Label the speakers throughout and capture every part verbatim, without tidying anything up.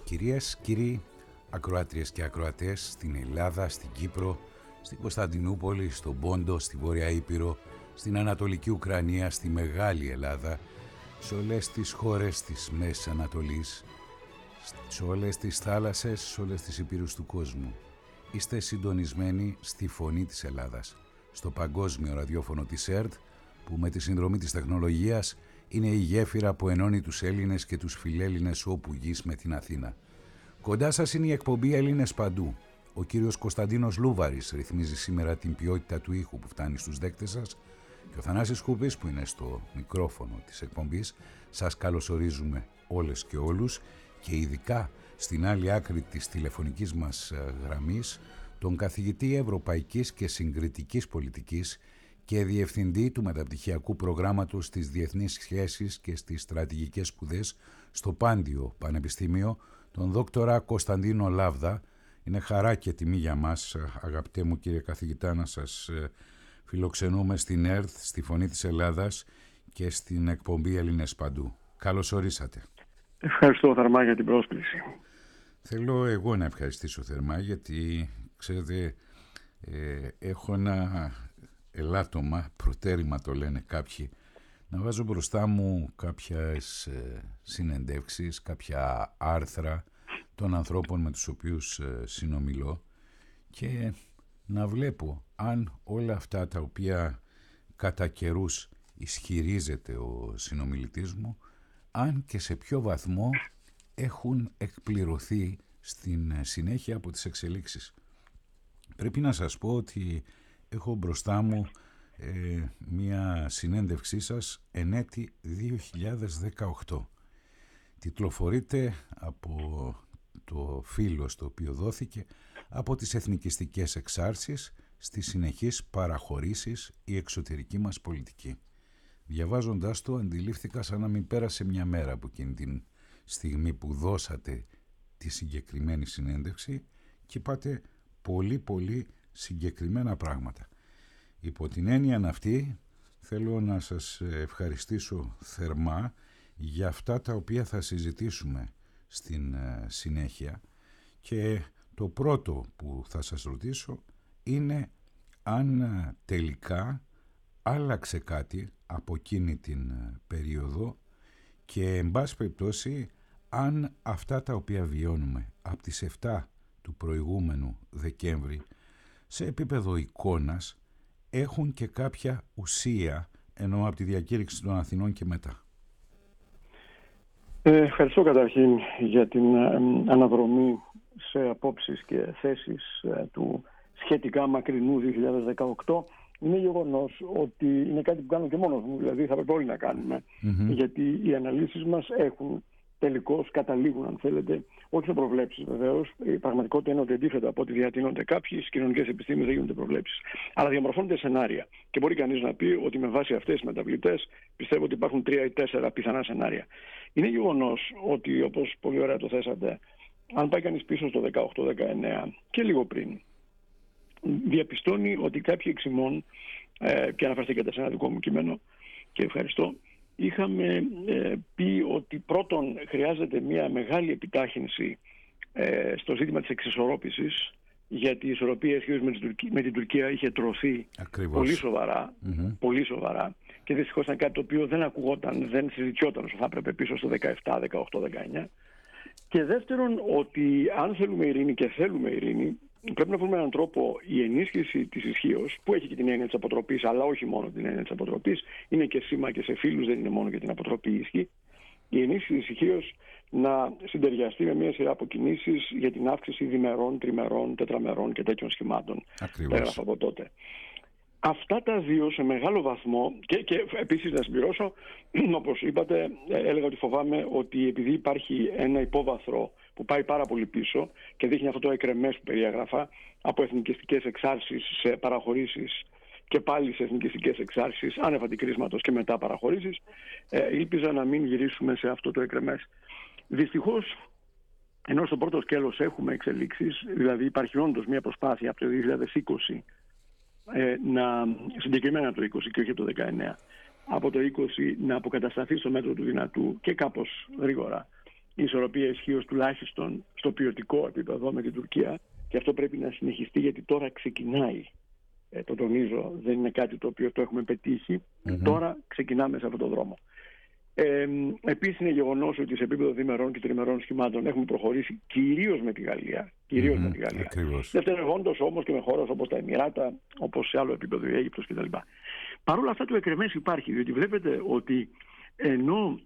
Speaker 1: Κυρίες, κύριοι, ακροάτριες και ακροατές στην Ελλάδα, στην Κύπρο, στην Κωνσταντινούπολη, στον Πόντο, στη Βόρεια Ήπειρο, στην Ανατολική Ουκρανία, στη Μεγάλη Ελλάδα, σε όλες τις χώρες της Μέσης Ανατολής, σε όλες τις θάλασσες, σε όλες τις υπήρους του κόσμου. Είστε συντονισμένοι στη Φωνή της Ελλάδας, στο παγκόσμιο ραδιόφωνο της ΕΡΤ, που με τη συνδρομή της τεχνολογίας είναι η γέφυρα που ενώνει τους Έλληνες και τους φιλέλληνες όπου γης με την Αθήνα. Κοντά σας είναι η εκπομπή Έλληνες Παντού. Ο κύριος Κωνσταντίνος Λούβαρης ρυθμίζει σήμερα την ποιότητα του ήχου που φτάνει στους δέκτες σας και ο Θανάσης Σκούπης που είναι στο μικρόφωνο της εκπομπής. Σας καλωσορίζουμε όλες και όλους και ειδικά στην άλλη άκρη της τηλεφωνικής μας γραμμής τον καθηγητή Ευρωπαϊκής και Συγκριτικής Πολιτικής και διευθυντή του μεταπτυχιακού προγράμματος στις Διεθνείς Σχέσεις και στις Στρατηγικές Σπουδές στο Πάντιο Πανεπιστήμιο, τον δόκτορα Κωνσταντίνο Λάβδα. Είναι χαρά και τιμή για μας, αγαπητέ μου κύριε καθηγητά, να σας φιλοξενούμε στην ΕΡΤ, στη Φωνή της Ελλάδας και στην εκπομπή Έλληνες Παντού. Καλώς ορίσατε.
Speaker 2: Ευχαριστώ θερμά για την πρόσκληση.
Speaker 1: Θέλω εγώ να ευχαριστήσω θερμά γιατί, ξέρετε, ε, έχω ένα ελάττωμα, προτέρημα το λένε κάποιοι, να βάζω μπροστά μου κάποιες ε, συνεντεύξεις, κάποια άρθρα των ανθρώπων με τους οποίους ε, συνομιλώ και να βλέπω αν όλα αυτά τα οποία κατά καιρούς ισχυρίζεται ο συνομιλητής μου, αν και σε ποιο βαθμό έχουν εκπληρωθεί στην συνέχεια από τις εξελίξεις. Πρέπει να σας πω ότι έχω μπροστά μου ε, μία συνέντευξή σας εν έτη δύο χιλιάδες δεκαοκτώ. Τιτλοφορείται από το φύλλο στο οποίο δόθηκε από τις εθνικιστικές εξάρσεις στις συνεχείς παραχωρήσεις η εξωτερική μας πολιτική. Διαβάζοντας το αντιλήφθηκα σαν να μην πέρασε μια μέρα από εκείνη την στιγμή που δώσατε τη συγκεκριμένη συνέντευξη και είπατε πολύ πολύ συγκεκριμένα πράγματα. Υπό την έννοια αυτή θέλω να σας ευχαριστήσω θερμά για αυτά τα οποία θα συζητήσουμε στην συνέχεια και το πρώτο που θα σας ρωτήσω είναι αν τελικά άλλαξε κάτι από εκείνη την περίοδο και εν πάση περιπτώσει αν αυτά τα οποία βιώνουμε από τις εφτά του προηγούμενου Δεκέμβρη σε επίπεδο εικόνας έχουν και κάποια ουσία, ενώ από τη διακήρυξη των Αθηνών και μετά.
Speaker 2: Ε, ευχαριστώ καταρχήν για την ε, αναδρομή σε απόψεις και θέσεις ε, του σχετικά μακρινού δύο χιλιάδες δεκαοκτώ. Είναι γεγονός ότι είναι κάτι που κάνω και μόνος μου, δηλαδή θα πρέπει όλοι να κάνουμε, mm-hmm. γιατί οι αναλύσεις μας έχουν τελικώς καταλήγουν, αν θέλετε, όχι σε προβλέψεις βεβαίως. Η πραγματικότητα είναι ότι αντίθετα από ό,τι διατείνονται κάποιοι, στις κοινωνικές επιστήμες δεν γίνονται προβλέψεις. Αλλά διαμορφώνονται σενάρια. Και μπορεί κανείς να πει ότι με βάση αυτές τις μεταβλητές πιστεύω ότι υπάρχουν τρία ή τέσσερα πιθανά σενάρια. Είναι γεγονός ότι, όπως πολύ ωραία το θέσατε, αν πάει κανείς πίσω στο δεκαοκτώ δεκαεννέα και λίγο πριν, διαπιστώνει ότι κάποιοι εξημών, ε, και αναφερθήκατε σε ένα δικό μου κείμενο και ευχαριστώ, είχαμε ε, πει ότι πρώτον χρειάζεται μια μεγάλη επιτάχυνση ε, στο ζήτημα της εξισορρόπησης, γιατί η ισορροπία σχέση με, με την Τουρκία είχε τρωθεί πολύ σοβαρά, mm-hmm. πολύ σοβαρά και δυστυχώς ήταν κάτι το οποίο δεν ακουγόταν, δεν συζητιόταν όσο θα έπρεπε πίσω στο δεκαεπτά, δεκαοκτώ, δεκαεννέα. Και δεύτερον ότι αν θέλουμε ειρήνη και θέλουμε ειρήνη, πρέπει να βρούμε έναν τρόπο η ενίσχυση της ισχύως, που έχει και την έννοια της αποτροπής, αλλά όχι μόνο την έννοια της αποτροπής, είναι και σήμα και σε φίλους, δεν είναι μόνο για την αποτροπή η ισχύ. Η ενίσχυση της ισχύως να συντεριαστεί με μια σειρά από κινήσεις για την αύξηση διμερών, τριμερών, τετραμερών και τέτοιων σχημάτων. Έγραφα από τότε. Αυτά τα δύο σε μεγάλο βαθμό, και, και επίσης να συμπληρώσω, όπως είπατε, έλεγα ότι φοβάμαι ότι επειδή υπάρχει ένα υπόβαθρο που πάει πάρα πολύ πίσω και δείχνει αυτό το εκρεμές που περιέγραφα από εθνικιστικές εξάρσεις σε παραχωρήσεις και πάλι σε εθνικιστικές εξάρσεις άνευ αντικρίσματος και μετά παραχωρήσεις, ε, ήλπιζα να μην γυρίσουμε σε αυτό το εκρεμές. Δυστυχώς, ενώ στο πρώτο σκέλος έχουμε εξελίξεις, δηλαδή υπάρχει όντως μια προσπάθεια από το δύο χιλιάδες είκοσι, ε, να, συγκεκριμένα το είκοσι και όχι το δεκαεννέα, από το είκοσι να αποκατασταθεί στο μέτρο του δυνατού και κάπως γρήγορα η ισορροπία ισχύως τουλάχιστον στο ποιοτικό επίπεδο με την Τουρκία, και αυτό πρέπει να συνεχιστεί, γιατί τώρα ξεκινάει. Ε, το τονίζω, δεν είναι κάτι το οποίο το έχουμε πετύχει. Mm-hmm. Τώρα ξεκινάμε σε αυτόν τον δρόμο. Ε, επίσης είναι γεγονός ότι σε επίπεδο διμερών και τριμερών σχημάτων έχουμε προχωρήσει κυρίως με τη Γαλλία. Κυρίως mm-hmm. με τη Γαλλία. Δευτερευόντως όμως και με χώρες όπως τα Εμιράτα, όπως σε άλλο επίπεδο η Αίγυπτος κτλ. Παρ' όλα αυτά το εκρεμές υπάρχει, διότι βλέπετε ότι ενώ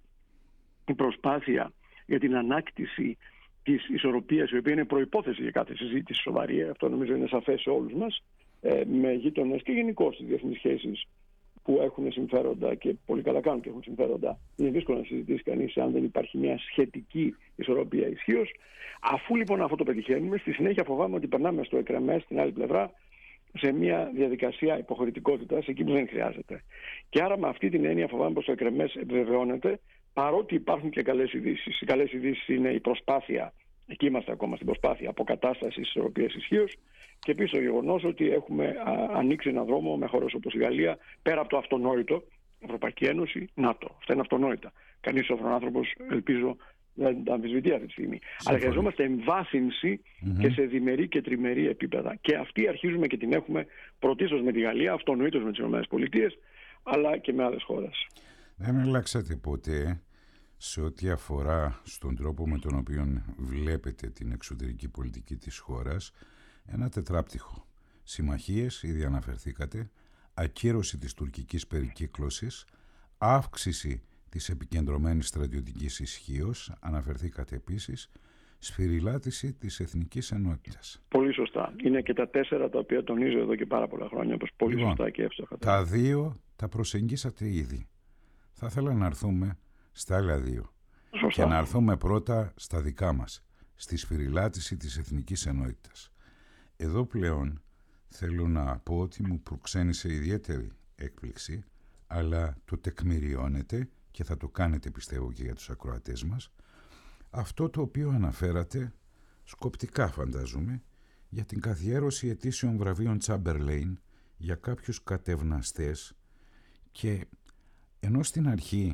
Speaker 2: η προσπάθεια για την ανάκτηση της ισορροπίας, η οποία είναι προϋπόθεση για κάθε συζήτηση σοβαρή, αυτό νομίζω είναι σαφές σε όλους μας, ε, με γείτονες και γενικώς στις διεθνείς σχέσεις που έχουν συμφέροντα και πολύ καλά κάνουν και έχουν συμφέροντα, είναι δύσκολο να συζητήσει κανείς αν δεν υπάρχει μια σχετική ισορροπία ισχύως. Αφού λοιπόν αυτό το πετυχαίνουμε, στη συνέχεια φοβάμαι ότι περνάμε στο εκρεμές στην άλλη πλευρά σε μια διαδικασία υποχωρητικότητας εκεί που δεν χρειάζεται. Και άρα με αυτή την έννοια φοβάμαι πως το εκρεμές επιβεβαιώνεται, παρότι υπάρχουν και καλές ειδήσεις. Οι καλές ειδήσεις είναι η προσπάθεια, εκεί είμαστε ακόμα στην προσπάθεια αποκατάστασης ισορροπίας ισχύως, και επίσης το γεγονός ότι έχουμε α, ανοίξει έναν δρόμο με χώρες όπως η Γαλλία, πέρα από το αυτονόητο, Ευρωπαϊκή Ένωση, ΝΑΤΟ. Αυτά είναι αυτονόητα. Κανείς σοφρός άνθρωπος, ελπίζω, δεν τα αμφισβητεί αυτή τη στιγμή. Συμφωνή. Αλλά χρειαζόμαστε εμβάθυνση mm-hmm. και σε διμερή και τριμερή επίπεδα. Και αυτή αρχίζουμε και την έχουμε πρωτίστως με τη Γαλλία, αυτονοήτως με τις ΗΠΑ, αλλά και με άλλες χώρες.
Speaker 1: Δεν αλλάξατε ποτέ σε ό,τι αφορά στον τρόπο με τον οποίο βλέπετε την εξωτερική πολιτική της χώρας ένα τετράπτυχο. Συμμαχίες, ήδη αναφερθήκατε, ακύρωση της τουρκικής περικύκλωσης, αύξηση της επικεντρωμένης στρατιωτικής ισχύως, αναφερθήκατε επίσης, σφυριλάτηση της εθνικής ενότητας.
Speaker 2: Πολύ σωστά. Είναι και τα τέσσερα τα οποία τονίζω εδώ και πάρα πολλά χρόνια, όπως πολύ λοιπόν, σωστά και εύστοχα.
Speaker 1: Τα δύο τα προσεγγίσατε ήδη. Θα ήθελα να έρθουμε στα άλλα δύο. Σωστά. Και να έρθουμε πρώτα στα δικά μας, στη σφυριλάτηση της εθνικής ενότητας. Εδώ πλέον θέλω να πω ότι μου προξένησε ιδιαίτερη έκπληξη, αλλά το τεκμηριώνεται και θα το κάνετε πιστεύω και για τους ακροατές μας, αυτό το οποίο αναφέρατε, σκοπτικά φαντάζομαι, για την καθιέρωση ετήσιων βραβείων Τσάμπερλεϊν για κάποιους κατευναστές, και ενώ στην αρχή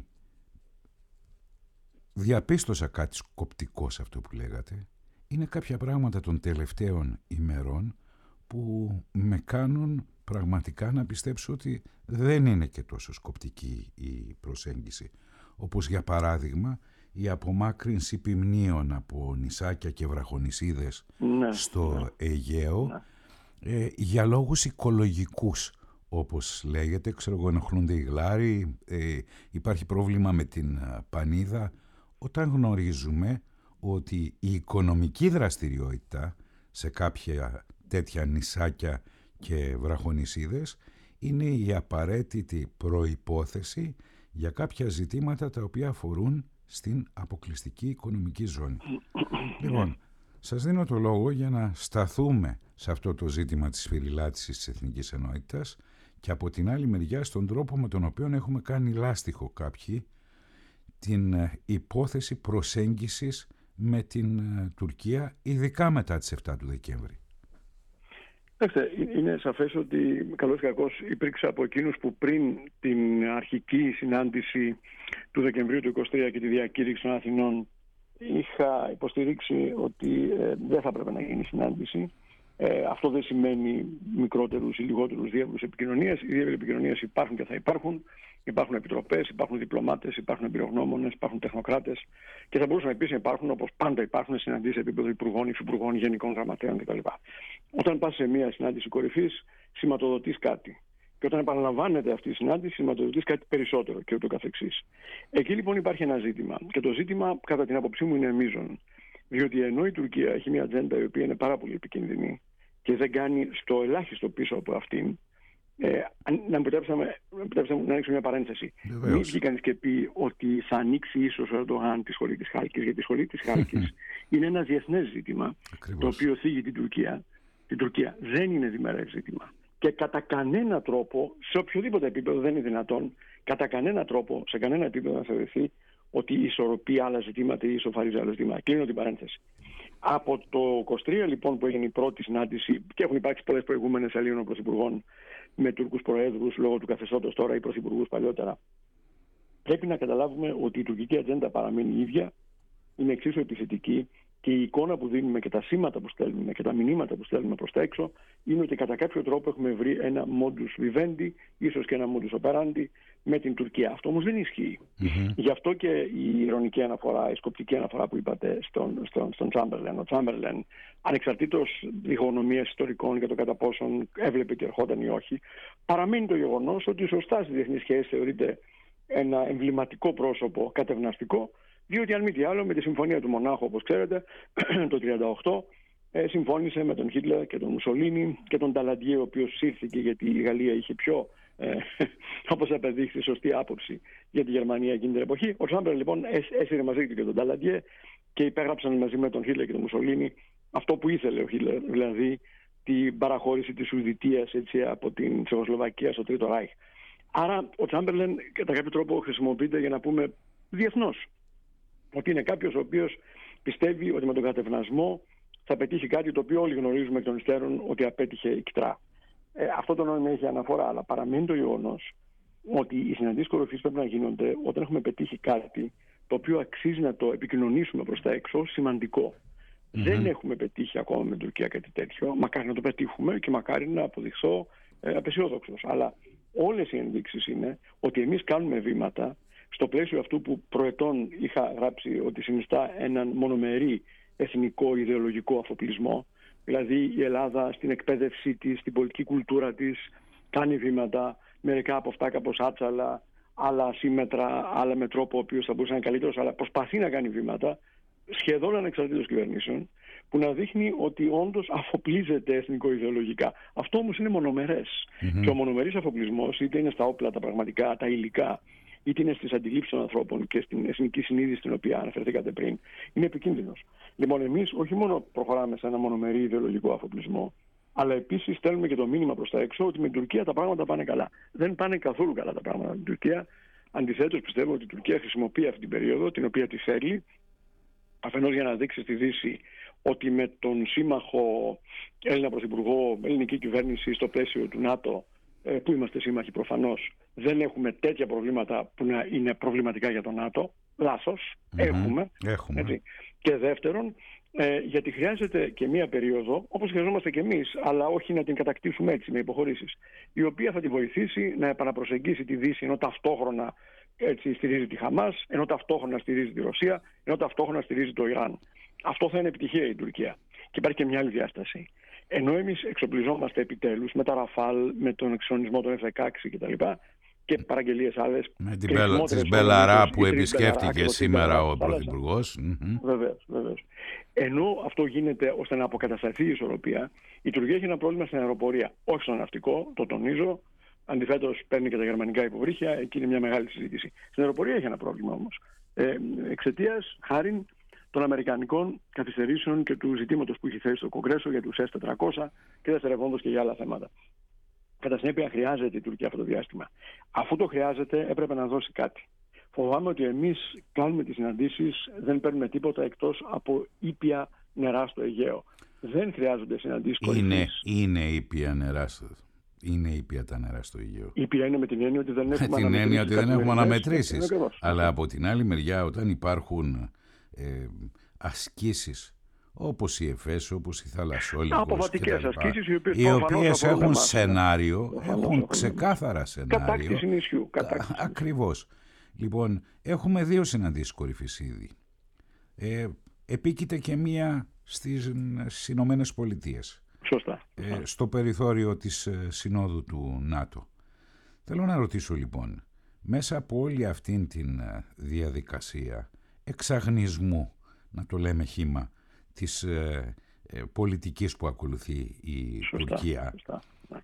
Speaker 1: διαπίστωσα κάτι σκοπτικό σε αυτό που λέγατε, είναι κάποια πράγματα των τελευταίων ημερών που με κάνουν πραγματικά να πιστέψω ότι δεν είναι και τόσο σκοπτική η προσέγγιση. Όπως για παράδειγμα η απομάκρυνση ποιμνίων από νησάκια και βραχονησίδες ναι, στο ναι. Αιγαίο ναι. Ε, για λόγους οικολογικούς, όπως λέγεται, ξέρω εγώ, ενοχλούνται οι γλάροι, ε, υπάρχει πρόβλημα με την πανίδα, όταν γνωρίζουμε ότι η οικονομική δραστηριότητα σε κάποια τέτοια νησάκια και βραχονησίδες είναι η απαραίτητη προϋπόθεση για κάποια ζητήματα τα οποία αφορούν στην αποκλειστική οικονομική ζώνη. Λοιπόν, σας δίνω το λόγο για να σταθούμε σε αυτό το ζήτημα της σφυριλάτησης της εθνικής ενότητας και από την άλλη μεριά στον τρόπο με τον οποίο έχουμε κάνει λάστιχο κάποιοι την υπόθεση προσέγγισης με την Τουρκία, ειδικά μετά τις επτά του Δεκέμβρη.
Speaker 2: Είναι σαφές ότι καλώς ή κακώς υπήρξα από εκείνους που πριν την αρχική συνάντηση του Δεκεμβρίου του είκοσι τρία και τη διακήρυξη των Αθηνών είχα υποστηρίξει ότι ε, δεν θα πρέπει να γίνει συνάντηση. Ε, αυτό δεν σημαίνει μικρότερους ή λιγότερους διεύλους επικοινωνίας. Οι διεύλοι επικοινωνίας υπάρχουν και θα υπάρχουν. Υπάρχουν επιτροπές, υπάρχουν διπλωμάτες, υπάρχουν εμπειρογνώμονες, υπάρχουν τεχνοκράτες και θα μπορούσαν επίσης να υπάρχουν, όπως πάντα υπάρχουν, συναντήσεις σε επίπεδο υπουργών, υφυπουργών, γενικών γραμματέων κτλ. Όταν πας σε μια συνάντηση κορυφής, σηματοδοτείς κάτι. Και όταν επαναλαμβάνεται αυτή η συνάντηση, σηματοδοτείς κάτι περισσότερο και ούτω καθεξής. Εκεί λοιπόν υπάρχει ένα ζήτημα. Και το ζήτημα, κατά την άποψή μου, είναι μείζον. Διότι ενώ η Τουρκία έχει μια ατζέντα η οποία είναι πάρα πολύ επικίνδυνη και δεν κάνει στο ελάχιστο πίσω από αυτήν. Ε, να επιτρέψαμε να ανοίξω μια παρένθεση. Βεβαίως. Μην βγει κανείς και πει ότι θα ανοίξει ίσως ο Ερντογάν τη σχολή της Χάλκης, γιατί η σχολή της Χάλκης είναι ένα διεθνές ζήτημα. Ακριβώς. Το οποίο θίγει την Τουρκία. Την Τουρκία δεν είναι διμερές ζήτημα. Και κατά κανένα τρόπο, σε οποιοδήποτε επίπεδο δεν είναι δυνατόν, κατά κανένα τρόπο, σε κανένα επίπεδο να θεωρηθεί ότι ισορροπεί άλλα ζητήματα ή ισοφαρίζει άλλα ζητήματα. Κλείνω την παρένθεση. Από το είκοσι τρία λοιπόν που έγινε η πρώτη συνάντηση, και έχουν υπάρξει πολλές προηγούμενες Ελλήνων πρωθυπουργών με Τούρκους προέδρους λόγω του καθεστώτος τώρα ή πρωθυπουργούς παλιότερα, πρέπει να καταλάβουμε ότι η τουρκική ατζέντα παραμένει ίδια είναι εξίσου επιθετική και η εικόνα που δίνουμε και τα σήματα που στέλνουμε και τα μηνύματα που στέλνουμε προς τα έξω είναι ότι κατά κάποιο τρόπο έχουμε βρει ένα modus vivendi, ίσως και ένα modus operandi με την Τουρκία. Αυτό όμως δεν ισχύει. Mm-hmm. Γι' αυτό και η ειρωνική αναφορά, η σκοπτική αναφορά που είπατε στον, στον, στον Τσάμπερλεν. Ο Τσάμπερλεν, ανεξαρτήτως διχογνωμίας ιστορικών για το κατά πόσον έβλεπε και ερχόταν ή όχι, παραμένει το γεγονός ότι σωστά στη διεθνή σχέση θεωρείται ένα εμβληματικό πρόσωπο κατευναστικό, διότι αν μη τι άλλο με τη συμφωνία του Μονάχου, όπως ξέρετε, το τριάντα οκτώ ε, συμφώνησε με τον Χίτλερ και τον Μουσολίνι και τον Ταλαντιέ, ο οποίος σύρθηκε γιατί η Γαλλία είχε πιο, ε, όπως απεδείχθη, σωστή άποψη για τη Γερμανία εκείνη την εποχή. Ο Τσάμπερ λοιπόν έσυρε μαζί του και τον Ταλαντιέ και υπέγραψαν μαζί με τον Χίτλερ και τον Μουσολίνι αυτό που ήθελε ο Χίτλερ, δηλαδή την παραχώρηση της Σουηδιτίας από την Τσεχοσλοβακία στο Τρίτο Ράιχ. Άρα ο Τσάμπερλεν κατά κάποιο τρόπο χρησιμοποιείται για να πούμε διεθνώς ότι είναι κάποιος ο οποίος πιστεύει ότι με τον κατευνασμό θα πετύχει κάτι το οποίο όλοι γνωρίζουμε εκ των υστέρων ότι απέτυχε ικτρά. Ε, αυτό το νόημα έχει αναφορά, αλλά παραμένει το γεγονός ότι οι συναντήσεις κορυφής πρέπει να γίνονται όταν έχουμε πετύχει κάτι το οποίο αξίζει να το επικοινωνήσουμε προς τα έξω σημαντικό. Mm-hmm. Δεν έχουμε πετύχει ακόμα με την Τουρκία κάτι τέτοιο. Μακάρι να το πετύχουμε και μακάρι να αποδειχθώ ε, απεσιόδοξος. Αλλά όλες οι ενδείξεις είναι ότι εμείς κάνουμε βήματα στο πλαίσιο αυτού που προετών είχα γράψει ότι συνιστά έναν μονομερή εθνικό ιδεολογικό αφοπλισμό. Δηλαδή η Ελλάδα στην εκπαίδευσή της, στην πολιτική κουλτούρα της κάνει βήματα, μερικά από αυτά κάπως άτσαλα, άλλα ασύμμετρα, άλλα με τρόπο ο οποίος θα μπορούσε να είναι καλύτερος, αλλά προσπαθεί να κάνει βήματα σχεδόν ανεξαρτήτως κυβερνήσεων, που να δείχνει ότι όντως αφοπλίζεται εθνικο-ιδεολογικά. Αυτό όμως είναι μονομερές. Mm-hmm. Και ο μονομερής αφοπλισμός, είτε είναι στα όπλα, τα πραγματικά, τα υλικά, είτε είναι στις αντιλήψεις των ανθρώπων και στην εθνική συνείδηση στην οποία αναφερθήκατε πριν, είναι επικίνδυνος. Λοιπόν, εμείς όχι μόνο προχωράμε σε ένα μονομερή ιδεολογικό αφοπλισμό, αλλά επίσης στέλνουμε και το μήνυμα προς τα έξω ότι με την Τουρκία τα πράγματα πάνε καλά. Δεν πάνε καθόλου καλά τα πράγματα με την Τουρκία. Αντιθέτως, πιστεύω ότι η Τουρκία χρησιμοποιεί αυτή την περίοδο, την οποία τη θέλει, αφενός για να δείξει στη Δύση ότι με τον σύμμαχο Έλληνα Πρωθυπουργό, ελληνική κυβέρνηση στο πλαίσιο του ΝΑΤΟ, που είμαστε σύμμαχοι προφανώς, δεν έχουμε τέτοια προβλήματα που να είναι προβληματικά για το ΝΑΤΟ. Λάθος. Mm-hmm. Έχουμε.
Speaker 1: έχουμε.
Speaker 2: Έτσι. Και δεύτερον, ε, γιατί χρειάζεται και μία περίοδο, όπως χρειαζόμαστε και εμείς, αλλά όχι να την κατακτήσουμε έτσι με υποχωρήσεις, η οποία θα τη βοηθήσει να επαναπροσεγγίσει τη Δύση, ενώ ταυτόχρονα έτσι στηρίζει τη Χαμάς, ενώ ταυτόχρονα στηρίζει τη Ρωσία, ενώ ταυτόχρονα στηρίζει το Ιράν. Αυτό θα είναι επιτυχία η Τουρκία. Και υπάρχει και μια άλλη διάσταση. Ενώ εμείς εξοπλιζόμαστε επιτέλους με τα Ραφάλ, με τον εξοπλισμό των εφ δεκαέξι κτλ. Και παραγγελίες άλλες.
Speaker 1: Με την Μπελα, της Μπελαρά που επισκέφτηκε Μπελαρά, σήμερα ο Πρωθυπουργός. Mm-hmm.
Speaker 2: Βεβαίως, βεβαίως. Ενώ αυτό γίνεται ώστε να αποκατασταθεί η ισορροπία, η Τουρκία έχει ένα πρόβλημα στην αεροπορία. Όχι στο ναυτικό, το τονίζω. Αντιθέτως, παίρνει και τα γερμανικά υποβρύχια. Εκεί είναι μια μεγάλη συζήτηση. Στην αεροπορία έχει ένα πρόβλημα όμως. Ε, εξαιτίας χάριν των αμερικανικών καθυστερήσεων και του ζητήματος που έχει θέσει στο Κογκρέσο για τους ες τετρακόσια και δευτερευόντως και για άλλα θέματα. Κατά συνέπεια, χρειάζεται η Τουρκία αυτό το διάστημα. Αφού το χρειάζεται, έπρεπε να δώσει κάτι. Φοβάμαι ότι εμείς κάνουμε τις συναντήσεις, δεν παίρνουμε τίποτα εκτός από ήπια νερά στο Αιγαίο. Δεν χρειάζονται συναντήσεις κορυφής.
Speaker 1: Είναι, είναι ήπια νερά στο Είναι ήπια τα νερά στο Αιγαίο.
Speaker 2: Ήπια είναι με την έννοια ότι δεν έχουμε
Speaker 1: αναμετρήσεις. Με την έννοια ότι δεν έχουμε αναμετρήσεις. Αλλά από την άλλη μεριά, όταν υπάρχουν ε, ασκήσεις όπως η Εφέσο, όπως η Θαλασσόλιγος,
Speaker 2: αποβατικές ασκήσεις, οι οποίες,
Speaker 1: οι οποίες έχουν σενάριο, προφανώς, έχουν ξεκάθαρα σενάριο.
Speaker 2: Κατάκτηση νησιού.
Speaker 1: Ακριβώς. Λοιπόν, έχουμε δύο συναντήσεις κορυφής ήδη. Ε, επίκειται και μία στις Ηνωμένες Πολιτείες.
Speaker 2: Σωστά.
Speaker 1: Ε, στο περιθώριο της ε, Συνόδου του ΝΑΤΟ. Θέλω να ρωτήσω λοιπόν, μέσα από όλη αυτήν την ε, διαδικασία εξαγνισμού, να το λέμε χύμα, της ε, ε, πολιτικής που ακολουθεί η σωστά, Τουρκία,
Speaker 2: σωστά.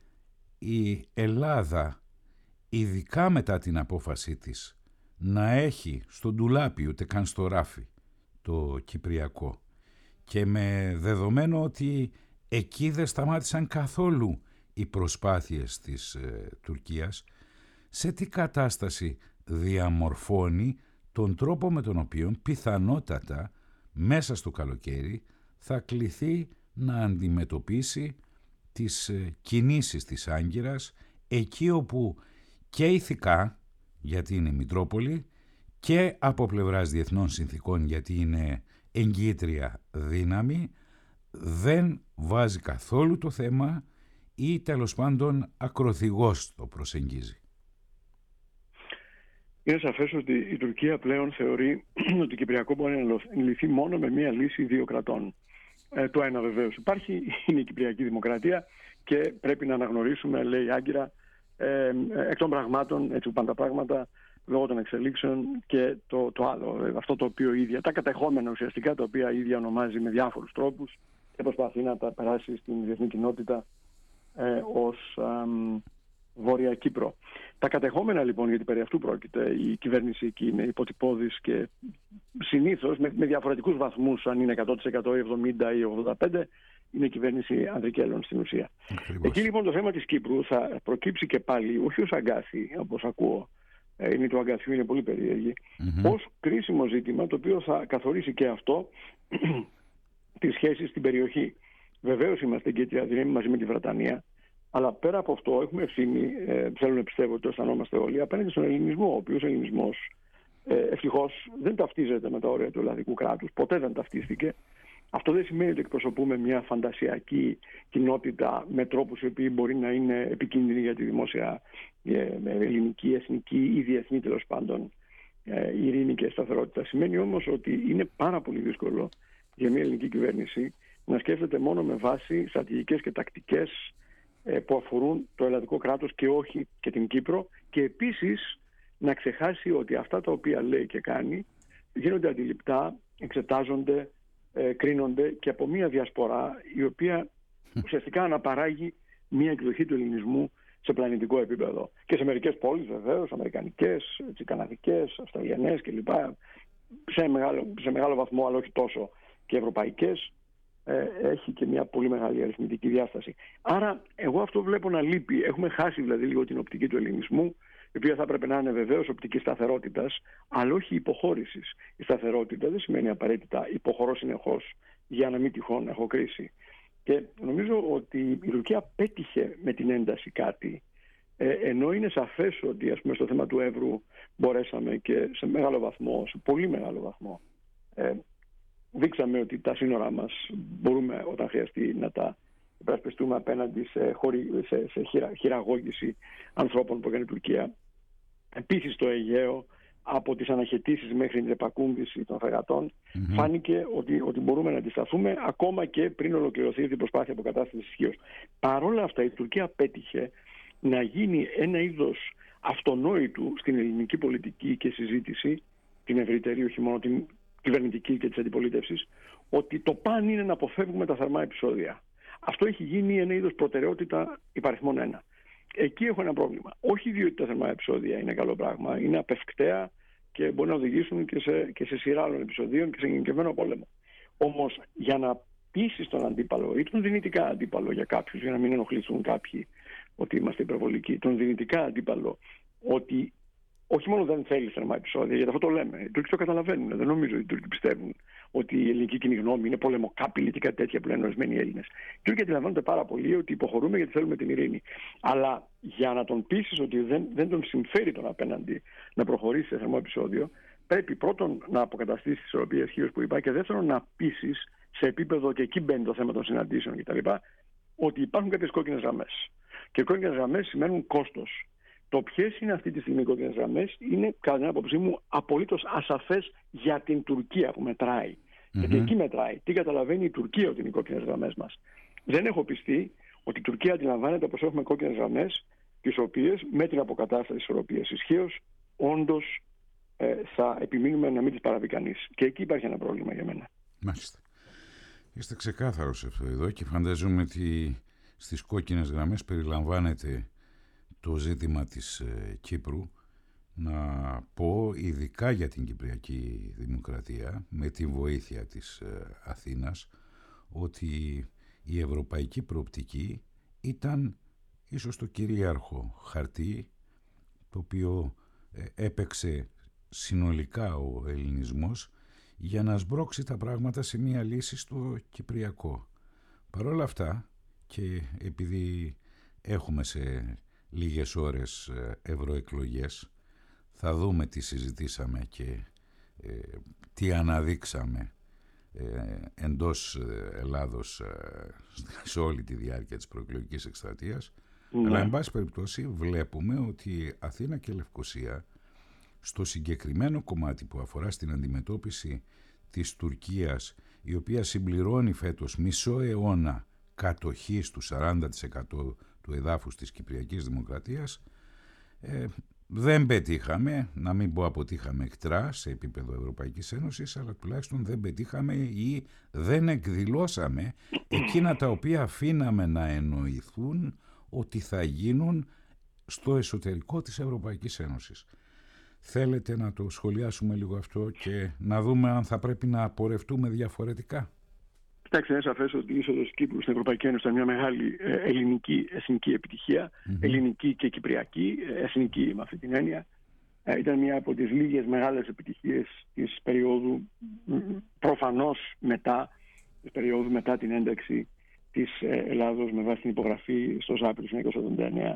Speaker 1: η Ελλάδα, ειδικά μετά την απόφασή της να έχει στο ντουλάπι, ούτε καν στο ράφι, το Κυπριακό, και με δεδομένο ότι εκεί δεν σταμάτησαν καθόλου οι προσπάθειες της ε, Τουρκίας, σε τι κατάσταση διαμορφώνει τον τρόπο με τον οποίο πιθανότατα μέσα στο καλοκαίρι θα κληθεί να αντιμετωπίσει τις ε, κινήσεις της Άγκυρας εκεί όπου και ηθικά, γιατί είναι η Μητρόπολη, και από πλευράς διεθνών συνθήκων, γιατί είναι εγκύτρια δύναμη, δεν βάζει καθόλου το θέμα ή τέλος πάντων ακροθυγώς το προσεγγίζει.
Speaker 2: Είναι σαφές ότι η Τουρκία πλέον θεωρεί ότι το Κυπριακό μπορεί να λυθεί μόνο με μία λύση δύο κρατών. Ε, το ένα βεβαίως υπάρχει, είναι η Κυπριακή Δημοκρατία και πρέπει να αναγνωρίσουμε, λέει άγκυρα, ε, εκ των πραγμάτων, έτσι που πάνε τα πράγματα, λόγω των εξελίξεων και το, το άλλο, αυτό το οποίο ίδια, τα κατεχόμενα ουσιαστικά, τα οποία η ίδια ονομάζει με διάφορους τρόπους και προσπαθεί να τα περάσει στην διεθνή κοινότητα ε, ως ε, Βόρεια Κύπρο. Τα κατεχόμενα λοιπόν, γιατί περί αυτού πρόκειται, η κυβέρνηση εκεί είναι υποτυπώδης και συνήθως με, με διαφορετικούς βαθμούς, αν είναι εκατό τοις εκατό ή εβδομήντα τοις εκατό ή ογδόντα πέντε τοις εκατό, είναι κυβέρνηση Ανδρικέλων στην ουσία. Ακριβώς. Εκεί λοιπόν το θέμα της Κύπρου θα προκύψει και πάλι, όχι ως αγκάθι, όπως ακούω, είναι το αγκάθι, είναι πολύ περίεργη, mm-hmm. ως κρίσιμο ζήτημα, το οποίο θα καθορίσει και αυτό τις σχέσεις στην περιοχή. Βεβαίως είμαστε εγκύτρια δύναμη μαζί με τη Βρετανία, αλλά πέρα από αυτό έχουμε ευθύνη, ε, θέλω να πιστεύω ότι το αισθανόμαστε όλοι, απέναντι στον ελληνισμό, ο οποίος ελληνισμός ε, ευτυχώς δεν ταυτίζεται με τα όρια του ελλαδικού κράτους, ποτέ δεν ταυτίστηκε. Αυτό δεν σημαίνει ότι εκπροσωπούμε μια φαντασιακή κοινότητα με τρόπους οι οποίοι μπορεί να είναι επικίνδυνοι για τη δημόσια ε, ελληνική, εθνική ή διεθνή τέλος πάντων ε, ειρήνη και σταθερότητα. Σημαίνει όμως ότι είναι πάρα πολύ δύσκολο για μια ελληνική κυβέρνηση να σκέφτεται μόνο με βάση στρατηγικές και τακτικές ε, που αφορούν το ελλαδικό κράτος και όχι και την Κύπρο, και επίσης να ξεχάσει ότι αυτά τα οποία λέει και κάνει γίνονται αντιληπτά, εξετάζονται, ε, κρίνονται και από μια διασπορά η οποία ουσιαστικά αναπαράγει μια εκδοχή του ελληνισμού σε πλανητικό επίπεδο. Και σε μερικές πόλεις βεβαίως, αμερικανικές, έτσι, καναδικές, αυστραλιανές κλπ. Σε μεγάλο, σε μεγάλο βαθμό, αλλά όχι τόσο, και ευρωπαϊκές, ε, έχει και μια πολύ μεγάλη αριθμητική διάσταση. Άρα εγώ αυτό βλέπω να λείπει. Έχουμε χάσει δηλαδή λίγο την οπτική του ελληνισμού, η οποία θα έπρεπε να είναι βεβαίως οπτική σταθερότητας, αλλά όχι υποχώρησης. Η σταθερότητα δεν σημαίνει απαραίτητα υποχωρώ συνεχώς για να μην τυχόν έχω κρίση. Και νομίζω ότι η Τουρκία πέτυχε με την ένταση κάτι, ε, ενώ είναι σαφές ότι, ας πούμε, στο θέμα του Εύρου μπορέσαμε και σε μεγάλο βαθμό, σε πολύ μεγάλο βαθμό, ε, δείξαμε ότι τα σύνορά μας μπορούμε όταν χρειαστεί να τα υπερασπιστούμε απέναντι σε, χωρι, σε, σε χειρα, χειραγώγηση ανθρώπων που έκανε η Τουρκία. Επίσης το Αιγαίο, από τις αναχαιτήσεις μέχρι την επακούμπηση των φρεγατών, mm-hmm. φάνηκε ότι, ότι μπορούμε να αντισταθούμε ακόμα και πριν ολοκληρωθεί την προσπάθεια αποκατάστασης ισχύως. Παρ' όλα αυτά η Τουρκία πέτυχε να γίνει ένα είδος αυτονόητου στην ελληνική πολιτική και συζήτηση, την ευρύτερη, όχι μόνο την κυβερνητική και της αντιπολίτευσης, ότι το παν είναι να αποφεύγουμε τα θερμά επεισόδια. Αυτό έχει γίνει ένα είδος προτεραιότητα υπαριθμών ένα. Εκεί έχω ένα πρόβλημα. Όχι διότι τα θερμά επεισόδια είναι καλό πράγμα, είναι απευκταία και μπορεί να οδηγήσουν και σε, και σε σειρά άλλων επεισοδίων και σε γενικευμένο πόλεμο. Όμως για να πείσεις τον αντίπαλο ή τον δυνητικά αντίπαλο για κάποιους, για να μην ενοχληθούν κάποιοι ότι είμαστε υπερβολικοί, τον δυνητικά αντίπαλο ότι όχι μόνο δεν θέλει θερμά επεισόδια, γιατί αυτό το λέμε. Οι Τούρκοι το καταλαβαίνουν. Δεν νομίζω ότι οι Τούρκοι πιστεύουν ότι η ελληνική κοινή γνώμη είναι πολεμοκάπηλη και κάτι τέτοια που λένε ορισμένοι Έλληνες. Οι Τούρκοι αντιλαμβάνονται πάρα πολύ ότι υποχωρούμε γιατί θέλουμε την ειρήνη. Αλλά για να τον πείσεις ότι δεν, δεν τον συμφέρει τον απέναντι να προχωρήσει σε θερμό επεισόδιο, πρέπει πρώτον να αποκαταστήσει τις ισορροπίες ισχύως που είπα, και δεύτερον να πείσεις σε επίπεδο, και εκεί μπαίνει το θέμα των συναντήσεων κτλ., ότι υπάρχουν κάποιες κόκκινες γραμμές. Και οι κόκκινες γραμμές σημαίνουν κόστος. Το ποιες είναι αυτή τη στιγμή οι κόκκινες γραμμές είναι, κατά την άποψή μου, απολύτως ασαφές για την Τουρκία που μετράει. Mm-hmm. Γιατί εκεί μετράει. Τι καταλαβαίνει η Τουρκία ότι είναι οι κόκκινες γραμμές μας. Δεν έχω πιστεί ότι η Τουρκία αντιλαμβάνεται πως έχουμε κόκκινες γραμμές, τις οποίες με την αποκατάσταση της ισορροπίας ισχύως όντως ε, θα επιμείνουμε να μην τις παραβεί κανείς. Και εκεί υπάρχει ένα πρόβλημα για μένα.
Speaker 1: Μάλιστα. Είστε ξεκάθαρος αυτό εδώ και φαντάζομαι ότι στις κόκκινες γραμμές περιλαμβάνεται το ζήτημα της ε, Κύπρου. Να πω ειδικά για την Κυπριακή Δημοκρατία, με τη βοήθεια της ε, Αθήνας, ότι η ευρωπαϊκή προοπτική ήταν ίσως το κυρίαρχο χαρτί το οποίο ε, έπαιξε συνολικά ο ελληνισμός για να σμπρώξει τα πράγματα σε μια λύση στο Κυπριακό. Παρ' όλα αυτά, και επειδή έχουμε σε λίγες ώρες ευρωεκλογές, θα δούμε τι συζητήσαμε και ε, τι αναδείξαμε ε, εντός Ελλάδος ε, σε όλη τη διάρκεια της προεκλογικής εκστρατείας. Ναι. Αλλά εν πάση περιπτώσει βλέπουμε ότι Αθήνα και Λευκοσία στο συγκεκριμένο κομμάτι που αφορά στην αντιμετώπιση της Τουρκίας, η οποία συμπληρώνει φέτος μισό αιώνα κατοχής του σαράντα τοις εκατό του εδάφους της Κυπριακής Δημοκρατίας, ε, δεν πετύχαμε, να μην πω αποτύχαμε εκτρά σε επίπεδο Ευρωπαϊκής Ένωσης, αλλά τουλάχιστον δεν πετύχαμε ή δεν εκδηλώσαμε εκείνα τα οποία αφήναμε να εννοηθούν ότι θα γίνουν στο εσωτερικό της Ευρωπαϊκής Ένωσης. Θέλετε να το σχολιάσουμε λίγο αυτό και να δούμε αν θα πρέπει να πορευτούμε διαφορετικά?
Speaker 2: Κοιτάξτε, είναι σαφές ότι η είσοδος Κύπρου στην Ευρωπαϊκή Ένωση ήταν μια μεγάλη ελληνική εθνική επιτυχία, mm-hmm. ελληνική και κυπριακή, εθνική με αυτή την έννοια. Ήταν μια από τις λίγες μεγάλες επιτυχίες της περίοδου, προφανώς μετά, της περίοδου μετά την ένταξη της Ελλάδος με βάση την υπογραφή στο ΖΑΠ του χίλια εννιακόσια εβδομήντα εννέα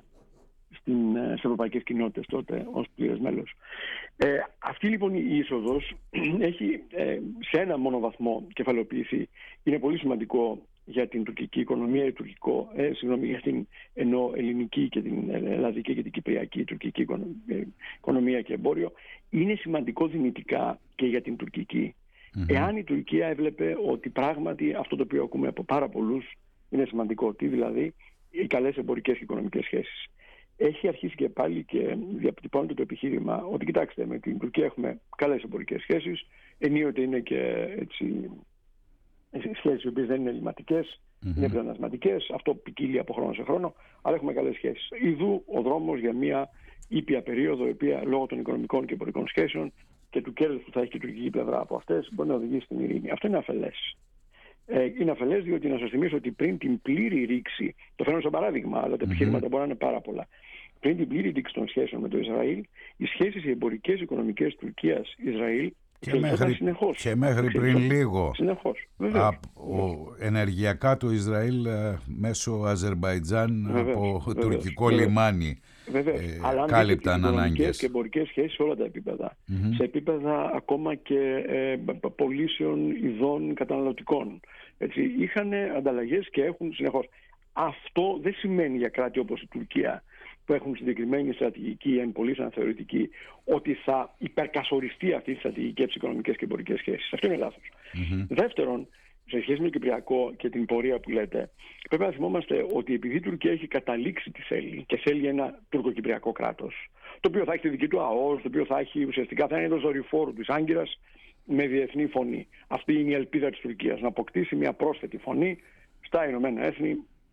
Speaker 2: στις ευρωπαϊκές κοινότητες τότε ως πλήρες μέλος. Ε, αυτή λοιπόν η είσοδος έχει ε, σε ένα μόνο βαθμό κεφαλοποιηθεί. Είναι πολύ σημαντικό για την τουρκική οικονομία, η τουρκικό, ε, συγγνώμη, για την ενώ ελληνική και την ελλαδική και την κυπριακή τουρκική οικονομία και εμπόριο. Είναι σημαντικό δυνητικά και για την τουρκική. Mm-hmm. Εάν η Τουρκία έβλεπε ότι πράγματι αυτό το οποίο ακούμε από πάρα πολλούς είναι σημαντικό, ότι δηλαδή οι καλές εμπορικές και οικονομικές σχέσεις. Έχει αρχίσει και πάλι και διατυπώνεται το επιχείρημα ότι κοιτάξτε, με την Τουρκία έχουμε καλές εμπορικές σχέσεις, ενίοτε είναι και έτσι, σχέσεις οι οποίες δεν είναι ελληματικές, mm-hmm. είναι πλεονασματικές, αυτό ποικίλει από χρόνο σε χρόνο, αλλά έχουμε καλές σχέσεις. Ιδού ο δρόμος για μια ήπια περίοδο, η οποία λόγω των οικονομικών και εμπορικών σχέσεων και του κέρδους που θα έχει και η τουρκική πλευρά από αυτές μπορεί να οδηγήσει στην ειρήνη. Αυτό είναι αφελές. Ε, είναι αφελές διότι να σας θυμίσω ότι πριν την πλήρη ρήξη, το φέρνω σαν παράδειγμα, αλλά τα mm-hmm. επιχείρηματα μπορεί να είναι πάρα πολλά. Πριν την πλήρη ρήξη των σχέσεων με το Ισραήλ, οι σχέσεις οι εμπορικές οικονομικές Τουρκίας-Ισραήλ
Speaker 1: και μέχρι,
Speaker 2: συνεχώς.
Speaker 1: Και μέχρι πριν λίγο.
Speaker 2: Συνεχώς.
Speaker 1: Α, ο, ενεργειακά το Ισραήλλ μέσω Αζερμπαϊτζάν
Speaker 2: βεβαίως,
Speaker 1: από
Speaker 2: βεβαίως,
Speaker 1: τουρκικό
Speaker 2: βεβαίως.
Speaker 1: λιμάνι ε,
Speaker 2: Αλλά
Speaker 1: κάλυπταν ανάγκες.
Speaker 2: Και εμπορικές σχέσεις σε όλα τα επίπεδα.
Speaker 1: Mm-hmm.
Speaker 2: Σε επίπεδα ακόμα και ε, πωλήσεων ειδών καταναλωτικών. Έτσι, είχαν ανταλλαγές και έχουν συνεχώς. Αυτό δεν σημαίνει για κράτη όπως η Τουρκία, που έχουν συγκεκριμένη στρατηγική, εν πολύ σαν θεωρητική, ότι θα υπερκασοριστεί αυτή η στρατηγική από τις οικονομικές και εμπορικές σχέσεις. Αυτό είναι λάθος. Mm-hmm. Δεύτερον, σε σχέση με το Κυπριακό και την πορεία που λέτε, πρέπει να θυμόμαστε ότι επειδή η Τουρκία έχει καταλήξει τι θέλει και θέλει ένα τουρκοκυπριακό κράτος, το οποίο θα έχει τη δική του ΑΟΣ, το οποίο θα έχει ουσιαστικά θα είναι το δορυφόρο της Άγκυρας με διεθνή φωνή. Αυτή είναι η ελπίδα της Τουρκίας, να αποκτήσει μια πρόσθετη φωνή στα Ηνωμένα Έθνη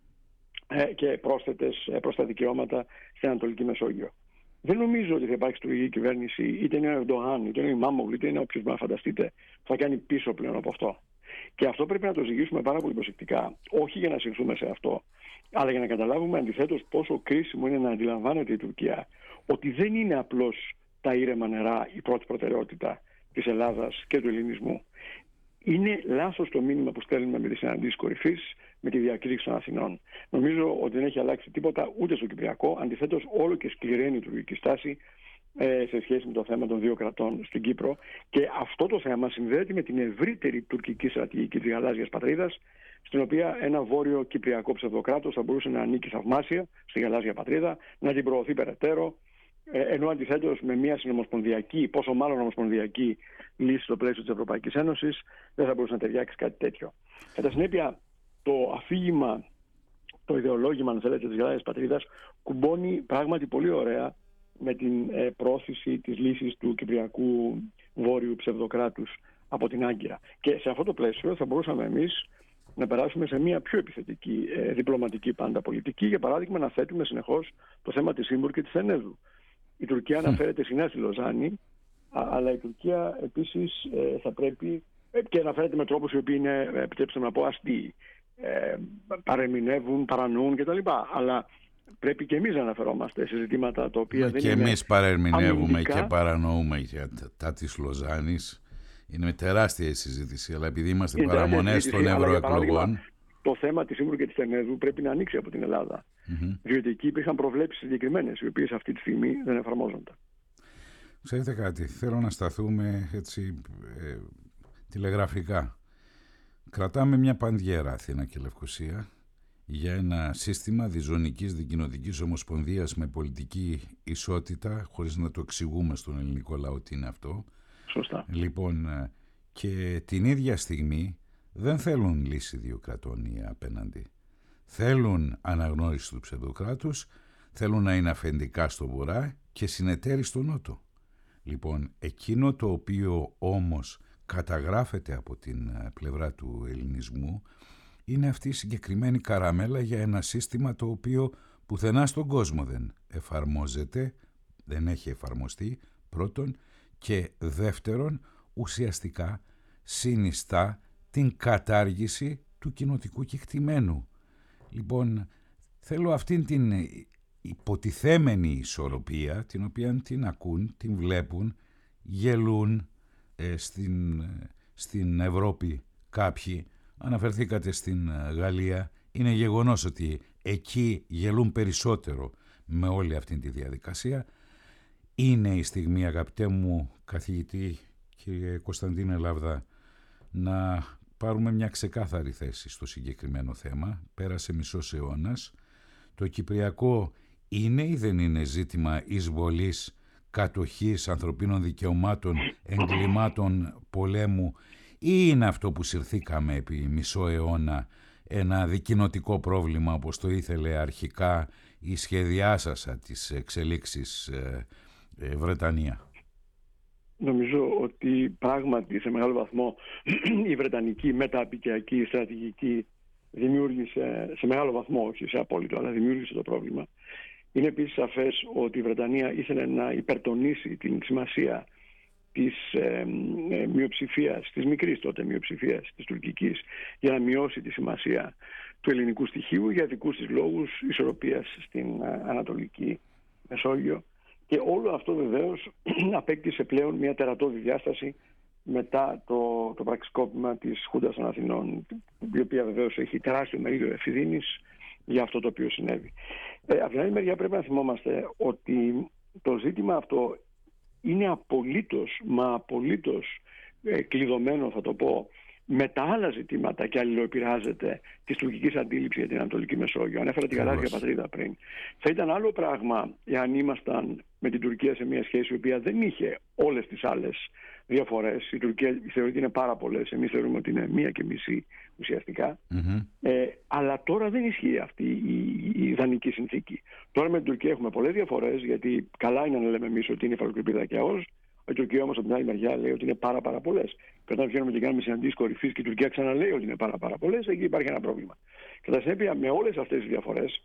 Speaker 2: και πρόσθετες προς τα δικαιώματα στην Ανατολική Μεσόγειο. Δεν νομίζω ότι θα υπάρξει τουρκική κυβέρνηση, είτε είναι ο Ερντογάν, είτε είναι η Μάμογλου, είτε είναι όποιος μπορεί να φανταστείτε, που θα κάνει πίσω πλέον από αυτό. Και αυτό πρέπει να το ζυγίσουμε πάρα πολύ προσεκτικά, όχι για να συγχθούμε σε αυτό, αλλά για να καταλάβουμε αντιθέτως πόσο κρίσιμο είναι να αντιλαμβάνεται η Τουρκία ότι δεν είναι απλώς τα ήρεμα νερά η πρώτη προτεραιότητα της Ελλάδας και του ελληνισμού. Είναι λάθος το μήνυμα που στέλνουμε με τις συναντήσεις κορυφής, με τη διακήρυξη των Αθηνών. Νομίζω ότι δεν έχει αλλάξει τίποτα ούτε στο Κυπριακό. Αντιθέτως, όλο και σκληραίνει η τουρκική στάση ε, σε σχέση με το θέμα των δύο κρατών στην Κύπρο. Και αυτό το θέμα συνδέεται με την ευρύτερη τουρκική στρατηγική της γαλάζιας πατρίδας, στην οποία ένα βόρειο κυπριακό ψευδοκράτος θα μπορούσε να ανήκει θαυμάσια στη γαλάζια πατρίδα, να την προωθεί περαιτέρω, ε, ενώ αντιθέτως με μια συνομοσπονδιακή, πόσο μάλλον ομοσπονδιακή λύση στο πλαίσιο της Ευρωπαϊκής Ένωσης, δεν θα μπορούσε να ταιριάξει κάτι τέτοιο. Κατά συνέπεια, το αφήγημα, το ιδεολόγημα, αν θέλετε, της γαλάζιας πατρίδας κουμπώνει πράγματι πολύ ωραία με την ε, πρόθεση της λύσης του κυπριακού βόρειου ψευδοκράτους από την Άγκυρα. Και σε αυτό το πλαίσιο θα μπορούσαμε εμείς να περάσουμε σε μια πιο επιθετική ε, διπλωματική πάντα πολιτική, για παράδειγμα να θέτουμε συνεχώς το θέμα της Σύμπορ και της Ενέδου. Η Τουρκία αναφέρεται συχνά στη Λοζάνη, αλλά η Τουρκία επίσης ε, θα πρέπει και αναφέρεται με τρόπους οι οποίοι είναι, επιτρέψτε να πω, αστείοι. Ε, παρεμηνεύουν, παρανοούν κτλ. Αλλά πρέπει και εμείς να αναφερόμαστε σε ζητήματα τα οποία
Speaker 1: Μα
Speaker 2: δεν
Speaker 1: και
Speaker 2: είναι.
Speaker 1: Και εμείς παρεμηνεύουμε
Speaker 2: αμυντικά.
Speaker 1: Και παρανοούμε για τα, τα της Λοζάνης. Είναι τεράστια η συζήτηση, αλλά επειδή είμαστε είναι παραμονές των ευρωεκλογών.
Speaker 2: Το θέμα της Σύμβουλου και της Ενέδου πρέπει να ανοίξει από την Ελλάδα. Mm-hmm. Διότι εκεί υπήρχαν προβλέψεις συγκεκριμένες, οι οποίες αυτή τη στιγμή δεν εφαρμόζονται.
Speaker 1: Ξέρετε κάτι, θέλω να σταθούμε έτσι ε, τηλεγραφικά. Κρατάμε μια παντιέρα Αθήνα και Λευκοσία για ένα σύστημα διζωνικής δικοινοτικής ομοσπονδίας με πολιτική ισότητα, χωρίς να το εξηγούμε στον ελληνικό λαό τι είναι αυτό.
Speaker 2: Σωστά.
Speaker 1: Λοιπόν, και την ίδια στιγμή δεν θέλουν λύση δύο κρατών οι απέναντι. Θέλουν αναγνώριση του ψευδοκράτους, θέλουν να είναι αφεντικά στο βορρά και συνεταίροι στο νότο. Λοιπόν, εκείνο το οποίο όμως καταγράφεται από την πλευρά του ελληνισμού είναι αυτή η συγκεκριμένη καραμέλα για ένα σύστημα το οποίο πουθενά στον κόσμο δεν εφαρμόζεται, δεν έχει εφαρμοστεί πρώτον, και δεύτερον ουσιαστικά συνιστά την κατάργηση του κοινοτικού κεκτημένου. Λοιπόν, θέλω αυτήν την υποτιθέμενη ισορροπία, την οποία την ακούν, την βλέπουν, γελούν ε, στην, στην Ευρώπη κάποιοι. Αναφερθήκατε στην Γαλλία. Είναι γεγονός ότι εκεί γελούν περισσότερο με όλη αυτή τη διαδικασία. Είναι η στιγμή, αγαπητέ μου καθηγητή, κύριε Κωνσταντίνε Λάβδα, να πάρουμε μια ξεκάθαρη θέση στο συγκεκριμένο θέμα. Πέρασε μισός αιώνας. Το Κυπριακό είναι ή δεν είναι ζήτημα εισβολής, κατοχής, ανθρωπίνων δικαιωμάτων, εγκλημάτων πολέμου, ή είναι αυτό που συρθήκαμε επί μισό αιώνα, ένα δικοινοτικό πρόβλημα όπως το ήθελε αρχικά η σχεδιάσασα της εξελίξης ε, ε, Βρετανία?
Speaker 2: Νομίζω ότι πράγματι σε μεγάλο βαθμό η βρετανική μεταπικιακή στρατηγική δημιούργησε, σε μεγάλο βαθμό, όχι σε απόλυτο, αλλά δημιούργησε το πρόβλημα. Είναι επίσης σαφές ότι η Βρετανία ήθελε να υπερτονίσει την σημασία της ε, ε, μειοψηφίας, της μικρής τότε μειοψηφίας της τουρκικής, για να μειώσει τη σημασία του ελληνικού στοιχείου για δικούς της λόγους ισορροπίας στην ε, Ανατολική Μεσόγειο. Και όλο αυτό βεβαίως απέκτησε πλέον μια τερατώδη διάσταση μετά το, το πραξικόπημα της Χούντας των Αθηνών, η οποία βεβαίως έχει τεράστιο μερίδιο ευθύνης για αυτό το οποίο συνέβη. Ε, από την άλλη μεριά πρέπει να θυμόμαστε ότι το ζήτημα αυτό είναι απολύτως, μα απολύτως ε, κλειδωμένο, θα το πω, με τα άλλα ζητήματα και αλληλοεπηρεάζεται της τουρκικής αντίληψης για την Ανατολική Μεσόγειο. Ανέφερα τη γαλάζια πατρίδα πριν. Θα ήταν άλλο πράγμα εάν ήμασταν με την Τουρκία σε μια σχέση η οποία δεν είχε όλες τις άλλες διαφορές. Η Τουρκία θεωρεί ότι είναι πάρα πολλές. Εμείς θεωρούμε ότι είναι μία και μισή ουσιαστικά. Mm-hmm. Ε, αλλά τώρα δεν ισχύει αυτή η, η ιδανική συνθήκη. Τώρα με την Τουρκία έχουμε πολλές διαφορές, γιατί καλά είναι να λέμε εμείς ότι είναι υφαλοκρηπίδα και ΑΟΣ. Η Τουρκία όμως από την άλλη μεριά λέει ότι είναι πάρα, πάρα πολλές. Και όταν βγαίνουμε και κάνουμε συναντήσεις κορυφής και η Τουρκία ξαναλέει ότι είναι πάρα, πάρα πολλές, εκεί υπάρχει ένα πρόβλημα. Κατά συνέπεια, με όλες αυτές τις διαφορές,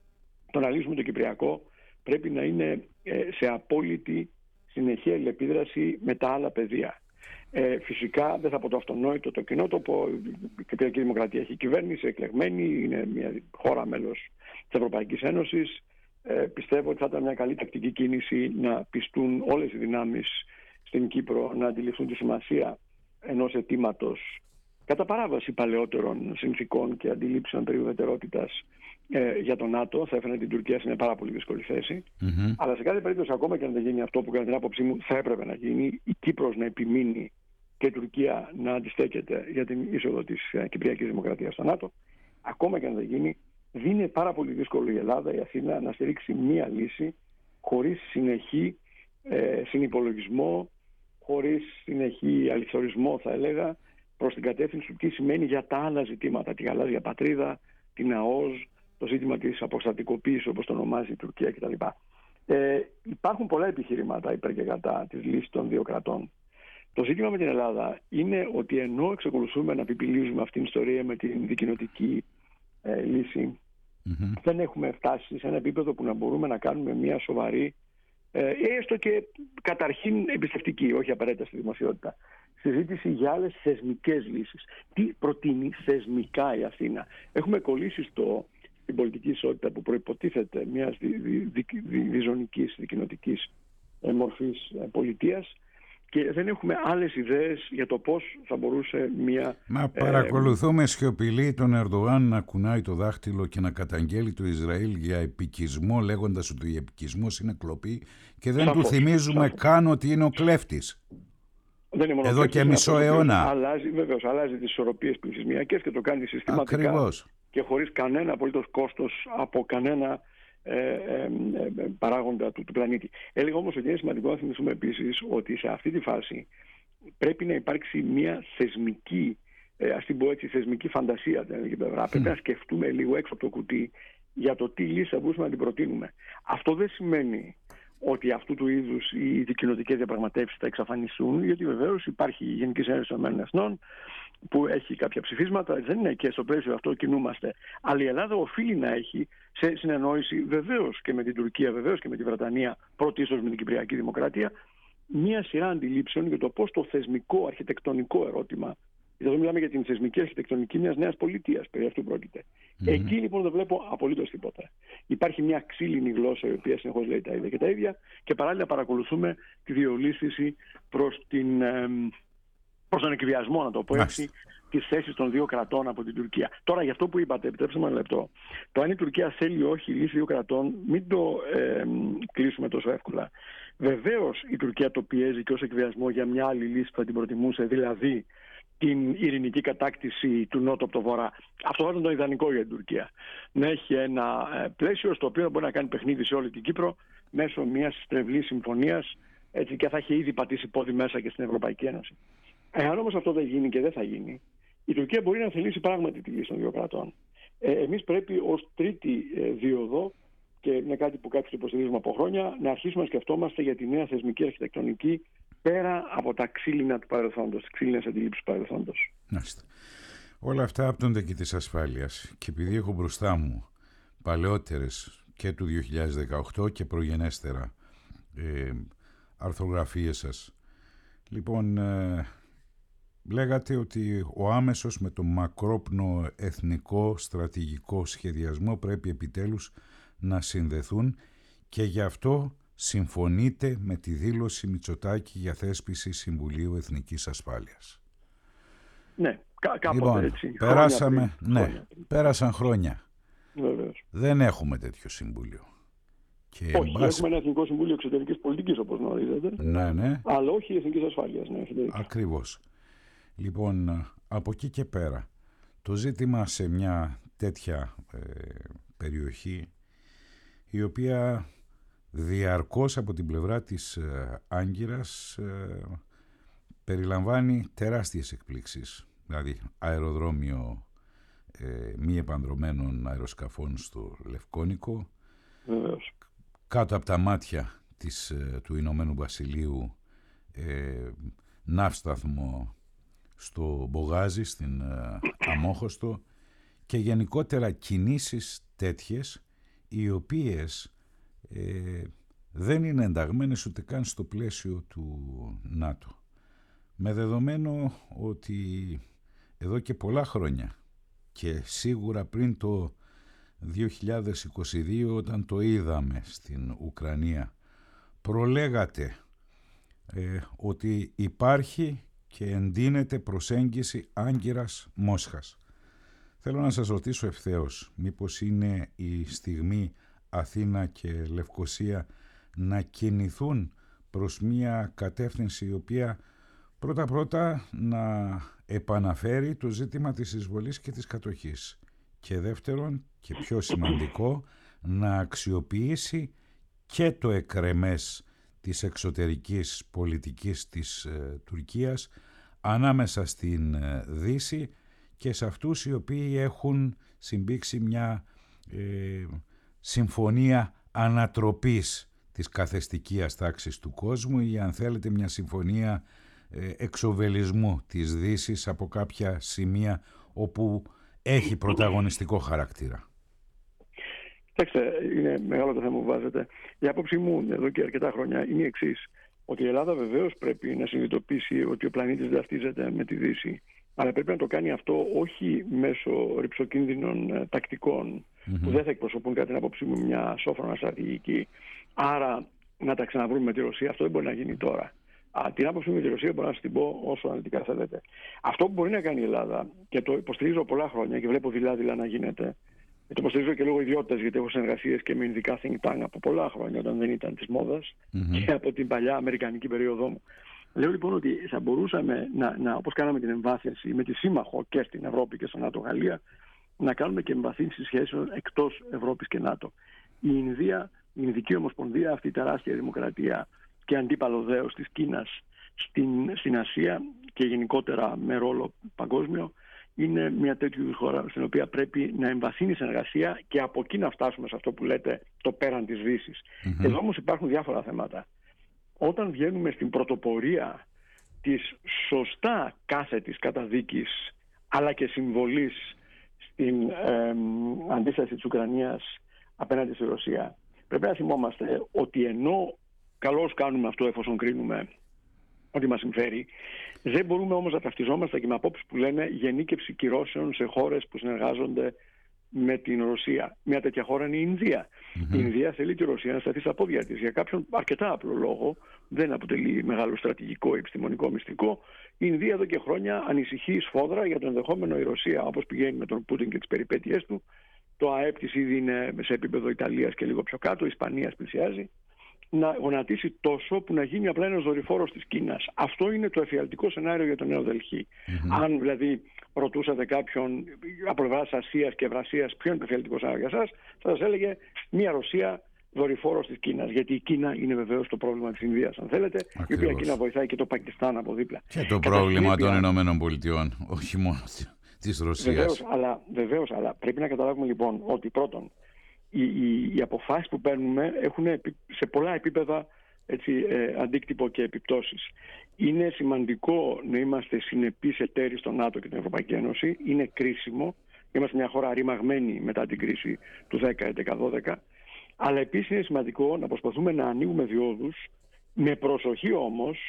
Speaker 2: το να λύσουμε το Κυπριακό πρέπει να είναι ε, σε απόλυτη συνεχή αλληλεπίδραση με τα άλλα πεδία. Ε, φυσικά δεν θα πω το αυτονόητο, το κοινότοπο. Η Κυπριακή Δημοκρατία έχει κυβέρνηση, εκλεγμένη, είναι μια χώρα μέλος της Ευρωπαϊκής Ένωσης. Ε, πιστεύω ότι θα ήταν μια καλή τακτική κίνηση να πιστούν όλες οι δυνάμεις στην Κύπρο να αντιληφθούν τη σημασία ενός αιτήματος κατά παράβαση παλαιότερων συνθήκων και αντιλήψεων περί ουδετερότητας ε, για τον ΝΑΤΟ. Θα έφερε την Τουρκία σε μια πάρα πολύ δύσκολη θέση. Mm-hmm. Αλλά σε κάθε περίπτωση, ακόμα και αν δεν γίνει αυτό που κατά την άποψή μου θα έπρεπε να γίνει, η Κύπρος να επιμείνει και η Τουρκία να αντιστέκεται για την είσοδο της ε, Κυπριακής Δημοκρατίας στο ΝΑΤΟ, ακόμα και αν δεν γίνει, δίνει πάρα πολύ δύσκολο η Ελλάδα, η Αθήνα, να στηρίξει μία λύση χωρίς συνεχή ε, συνυπολογισμό, χωρίς συνεχή αληθωρισμό, θα έλεγα, προς την κατεύθυνση του τι σημαίνει για τα άλλα ζητήματα, τη γαλάζια πατρίδα, την ΑΟΣ, το ζήτημα της αποστατικοποίησης, όπως το ονομάζει η Τουρκία κτλ. Ε, υπάρχουν πολλά επιχειρήματα υπέρ και κατά της λύσης των δύο κρατών. Το ζήτημα με την Ελλάδα είναι ότι ενώ εξακολουθούμε να πιπιλίζουμε αυτήν την ιστορία με την δικοινοτική ε, λύση, mm-hmm. δεν έχουμε φτάσει σε ένα επίπεδο που να μπορούμε να κάνουμε μια σοβαρή, ε, έστω και καταρχήν εμπιστευτική, όχι απαραίτητα στη δημοσιότητα, συζήτηση για άλλες θεσμικές λύσεις. Τι προτείνει θεσμικά η Αθήνα? Έχουμε κολλήσει στο, στην πολιτική ισότητα που προϋποτίθεται μιας δι, δι, δι, δι, διζωνικής, δικοινοτικής ε, μορφής ε, πολιτείας, και δεν έχουμε άλλες ιδέες για το πώς θα μπορούσε μια...
Speaker 1: Μα παρακολουθούμε ε, σιωπηλή τον Ερντογάν να κουνάει το δάχτυλο και να καταγγέλει το Ισραήλ για επικισμό, λέγοντας ότι ο επικισμός είναι κλοπή, και δεν σαφώς, του θυμίζουμε σαφώς. καν ότι είναι ο κλέφτης.
Speaker 2: Δεν είναι
Speaker 1: εδώ και μισό αιώνα.
Speaker 2: Αλλάζει, βεβαίως, αλλάζει τις ισορροπίες πληθυσμιακές και το κάνει συστηματικά.
Speaker 1: Ακριβώς.
Speaker 2: Και χωρίς κανένα απολύτως κόστος από κανένα ε, ε, ε, παράγοντα του, του πλανήτη. Έλεγα όμως ότι είναι σημαντικό να θυμηθούμε επίσης ότι σε αυτή τη φάση πρέπει να υπάρξει μια θεσμική, ε, ας την πω έτσι, θεσμική φαντασία. Mm. Πρέπει να σκεφτούμε λίγο έξω από το κουτί για το τι λύση θα μπορούσαμε να την προτείνουμε. Αυτό δεν σημαίνει ότι αυτού του είδους οι δικοινοτικές διαπραγματεύσεις θα εξαφανιστούν, γιατί βεβαίως υπάρχει η Γενική Συνέλευση των Εθνών που έχει κάποια ψηφίσματα, δεν είναι και στο πλαίσιο αυτό κινούμαστε. Αλλά η Ελλάδα οφείλει να έχει σε συνεννόηση βεβαίως και με την Τουρκία, βεβαίως και με τη Βρετανία, πρωτίστως με την Κυπριακή Δημοκρατία, μία σειρά αντιλήψεων για το πώς το θεσμικό αρχιτεκτονικό ερώτημα. Εδώ μιλάμε για την θεσμική αρχιτεκτονική μιας νέας πολιτείας, περί αυτού πρόκειται. Mm-hmm. Εκεί λοιπόν δεν βλέπω απολύτως τίποτα. Υπάρχει μια ξύλινη γλώσσα η οποία συνεχώς λέει τα ίδια και τα ίδια και παράλληλα παρακολουθούμε τη διολίσθηση προς, την, προς τον εκβιασμό, να το πω έτσι, τις θέσεις των δύο κρατών από την Τουρκία. Τώρα για αυτό που είπατε, επιτρέψτε μου ένα λεπτό. Το αν η Τουρκία θέλει ή όχι λύση δύο κρατών, μην το ε, κλείσουμε τόσο εύκολα. Βεβαίως η Τουρκία το πιέζει και ως εκβιασμό για μια άλλη λύση που θα την προτιμούσε, δηλαδή την ειρηνική κατάκτηση του Νότου από το Βορρά. Αυτό θα ήταν το ιδανικό για την Τουρκία. Να έχει ένα πλαίσιο στο οποίο μπορεί να κάνει παιχνίδι σε όλη την Κύπρο μέσω μιας στρεβλής συμφωνίας, έτσι, και θα έχει ήδη πατήσει πόδι μέσα και στην Ευρωπαϊκή Ένωση. Εάν όμως αυτό δεν γίνει και δεν θα γίνει, η Τουρκία μπορεί να θελήσει πράγματι τη λύση των δύο κρατών. Ε, εμείς πρέπει ως τρίτη ε, δίωδο, και είναι κάτι που κάποιοι το υποστηρίζουμε από χρόνια, να αρχίσουμε να σκεφτόμαστε για τη νέα θεσμική αρχιτεκτονική πέρα από τα ξύλινα του παρελθόντος, τις ξύλινες αντιλήψεις του παρελθόντος.
Speaker 1: Μάλιστα. Όλα αυτά άπτονται και της ασφάλειας. Και επειδή έχω μπροστά μου παλαιότερες και του δύο χιλιάδες δεκαοκτώ και προγενέστερα ε, αρθρογραφίες σας. Λοιπόν, ε, λέγατε ότι ο άμεσος με το μακρόπνο εθνικό στρατηγικό σχεδιασμό πρέπει επιτέλους να συνδεθούν και γι' αυτό συμφωνείτε με τη δήλωση Μητσοτάκη για θέσπιση Συμβουλίου Εθνικής Ασφάλειας.
Speaker 2: Ναι, κά- κάποτε
Speaker 1: λοιπόν,
Speaker 2: έτσι.
Speaker 1: Περάσαμε,
Speaker 2: πριν,
Speaker 1: ναι,
Speaker 2: χρόνια.
Speaker 1: πέρασαν χρόνια.
Speaker 2: Βεβαίως.
Speaker 1: Δεν έχουμε τέτοιο συμβούλιο. Και
Speaker 2: όχι, μπας... έχουμε ένα Εθνικό Συμβούλιο Εξωτερικής Πολιτικής, όπως γνωρίζετε.
Speaker 1: Ναι, ναι.
Speaker 2: Αλλά όχι Εθνικής Ασφάλειας. Ναι,
Speaker 1: ακριβώς. Λοιπόν, από εκεί και πέρα, το ζήτημα σε μια τέτοια ε, περιοχή, η οποία διαρκώς από την πλευρά της ε, Άγκυρας ε, περιλαμβάνει τεράστιες εκπλήξεις. Δηλαδή αεροδρόμιο ε, μη επανδρομένων αεροσκαφών στο Λευκόνικο,
Speaker 2: βεβαίως,
Speaker 1: κάτω από τα μάτια της, ε, του Ηνωμένου Βασιλείου ε, ναύσταθμο στο Μπογάζι, στην ε, Αμόχωστο, και γενικότερα κινήσεις τέτοιες οι οποίες ε, δεν είναι ενταγμένες ούτε καν στο πλαίσιο του ΝΑΤΟ. Με δεδομένο ότι εδώ και πολλά χρόνια και σίγουρα πριν το δύο χιλιάδες είκοσι δύο, όταν το είδαμε στην Ουκρανία, προλέγατε ε, ότι υπάρχει και εντείνεται προσέγγιση Άγκυρας-Μόσχας. Θέλω να σας ρωτήσω ευθέως, μήπως είναι η στιγμή Αθήνα και Λευκοσία να κινηθούν προς μια κατεύθυνση η οποία πρώτα-πρώτα να επαναφέρει το ζήτημα της εισβολής και της κατοχής, και δεύτερον και πιο σημαντικό, να αξιοποιήσει και το εκρεμές της εξωτερικής πολιτικής της ε, Τουρκίας ανάμεσα στην ε, Δύση και σε αυτούς οι οποίοι έχουν συμπήξει μια ε, συμφωνία ανατροπής της καθεστικίας τάξης του κόσμου, ή αν θέλετε μια συμφωνία ε, εξοβελισμού της Δύσης από κάποια σημεία όπου έχει πρωταγωνιστικό χαρακτήρα.
Speaker 2: Κοιτάξτε, είναι μεγάλο το θέμα που βάζετε. Η άποψή μου εδώ και αρκετά χρόνια είναι η εξής. Ότι η Ελλάδα βεβαίως πρέπει να συνειδητοποιήσει ότι ο πλανήτης ταυτίζεται με τη Δύση. Αλλά πρέπει να το κάνει αυτό όχι μέσω ρυψοκίνδυνων ε, τακτικών, mm-hmm. που δεν θα εκπροσωπούν κατά την άποψή μου μια σόφρονα στρατηγική. Άρα να τα ξαναβρούμε με τη Ρωσία, αυτό δεν μπορεί να γίνει τώρα. Α, την άποψη μου για τη Ρωσία μπορώ να σας την πω όσο αναλυτικά θέλετε. Αυτό που μπορεί να κάνει η Ελλάδα, και το υποστηρίζω πολλά χρόνια και βλέπω δειλά-δειλά να γίνεται, και το υποστηρίζω και λόγω ιδιότητας, γιατί έχω συνεργασίες και με ειδικά think tank από πολλά χρόνια, όταν δεν ήταν της μόδας, mm-hmm. και από την παλιά αμερικανική περίοδό μου. Λέω λοιπόν ότι θα μπορούσαμε, να, να, όπως κάναμε την εμβάθυνση με τη σύμμαχο και στην Ευρώπη και στο ΝΑΤΟ Γαλλία, να κάνουμε και εμβαθύνσεις σχέσεων εκτός Ευρώπης και ΝΑΤΟ. Η Ινδία, η Ινδική Ομοσπονδία, αυτή η τεράστια δημοκρατία και αντίπαλο δέος της Κίνας στην, στην Ασία και γενικότερα με ρόλο παγκόσμιο, είναι μια τέτοιου χώρα στην οποία πρέπει να εμβαθύνει η συνεργασία και από εκεί να φτάσουμε σε αυτό που λέτε το πέραν της Δύσης. Mm-hmm. Εδώ όμως υπάρχουν διάφορα θέματα. Όταν βγαίνουμε στην πρωτοπορία της σωστά κάθετης καταδίκης αλλά και συμβολής στην ε, αντίσταση της Ουκρανίας απέναντι στη Ρωσία, πρέπει να θυμόμαστε ότι ενώ καλώς κάνουμε αυτό εφόσον κρίνουμε ότι μας συμφέρει, δεν μπορούμε όμως να ταυτιζόμαστε και με απόψεις που λένε γενίκευση κυρώσεων σε χώρες που συνεργάζονται με την Ρωσία. Μια τέτοια χώρα είναι η Ινδία. Mm-hmm. Η Ινδία θέλει τη Ρωσία να σταθεί στα πόδια της για κάποιον αρκετά απλό λόγο. Δεν αποτελεί μεγάλο στρατηγικό ή επιστημονικό μυστικό. Η Ινδία εδώ και χρόνια ανησυχεί σφόδρα για το ενδεχόμενο η Ρωσία, όπως πηγαίνει με τον Πούτιν και τις περιπέτειές του. Το ΑΕΠ της ήδη είναι σε επίπεδο Ιταλίας και λίγο πιο κάτω, Ισπανίας πλησιάζει. Να γονατίσει τόσο που να γίνει απλά ένας δορυφόρος της Κίνας. Αυτό είναι το εφιαλτικό σενάριο για το Νέο Δελχή. Mm-hmm. Αν δηλαδή ρωτούσατε κάποιον από πλευράς Ασίας και Ευρασίας ποιο είναι το εφιαλτικό σενάριο για εσάς, θα σας έλεγε μια Ρωσία δορυφόρος της Κίνας. Γιατί η Κίνα είναι βεβαίως το πρόβλημα της Ινδίας, αν θέλετε, ακριβώς. Η οποία Κίνα βοηθάει και το Πακιστάν από δίπλα.
Speaker 1: Και το Κατά πρόβλημα των Ηνωμένων Πολιτειών, όχι μόνο της Ρωσίας.
Speaker 2: Βεβαίως, αλλά, βεβαίως, αλλά πρέπει να καταλάβουμε λοιπόν ότι πρώτον, Οι, οι, οι αποφάσεις που παίρνουμε έχουν σε πολλά επίπεδα έτσι, ε, αντίκτυπο και επιπτώσεις. Είναι σημαντικό να είμαστε συνεπείς εταίροι στο ΝΑΤΟ και την Ευρωπαϊκή Ένωση. Είναι κρίσιμο. Είμαστε μια χώρα ρημαγμένη μετά την κρίση του δέκα έντεκα δώδεκα. Αλλά επίσης είναι σημαντικό να προσπαθούμε να ανοίγουμε διόδους, με προσοχή όμως,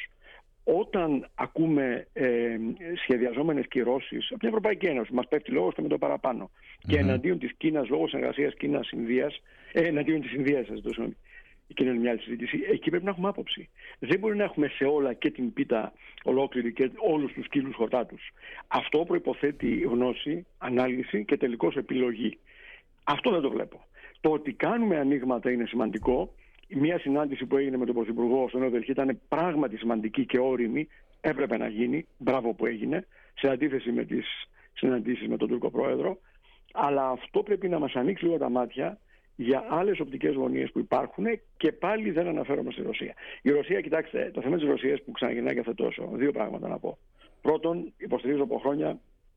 Speaker 2: όταν ακούμε ε, σχεδιαζόμενες κυρώσεις από την Ευρωπαϊκή Ένωση, μας πέφτει λόγος και με το παραπάνω, mm-hmm. και εναντίον της Κίνας, λόγω συνεργασίας Κίνας-Ινδίας, ε, εναντίον της Ινδίας, σας δώσω, και είναι μια άλλη συζήτηση, εκεί πρέπει να έχουμε άποψη. Δεν μπορεί να έχουμε σε όλα και την πίτα ολόκληρη και όλους τους κύλους χορτάτους. Αυτό προϋποθέτει γνώση, ανάλυση και τελικώς επιλογή. Αυτό δεν το βλέπω. Το ότι κάνουμε ανοίγματα είναι σημαντικό. Μια συνάντηση που έγινε με τον Πρωθυπουργό στο Νέο Δελχή ήταν πράγματι σημαντική και όριμη. Έπρεπε να γίνει. Μπράβο που έγινε. Σε αντίθεση με τις συναντήσεις με τον Τούρκο Πρόεδρο. Αλλά αυτό πρέπει να μας ανοίξει λίγο τα μάτια για άλλες οπτικές γωνίες που υπάρχουν, και πάλι δεν αναφέρομαι στη Ρωσία. Η Ρωσία, κοιτάξτε, το θέμα της Ρωσίας που ξαναγυρνάει κάθε τόσο, δύο πράγματα να πω. Πρώτον, υποστηρίζω από χρόνια,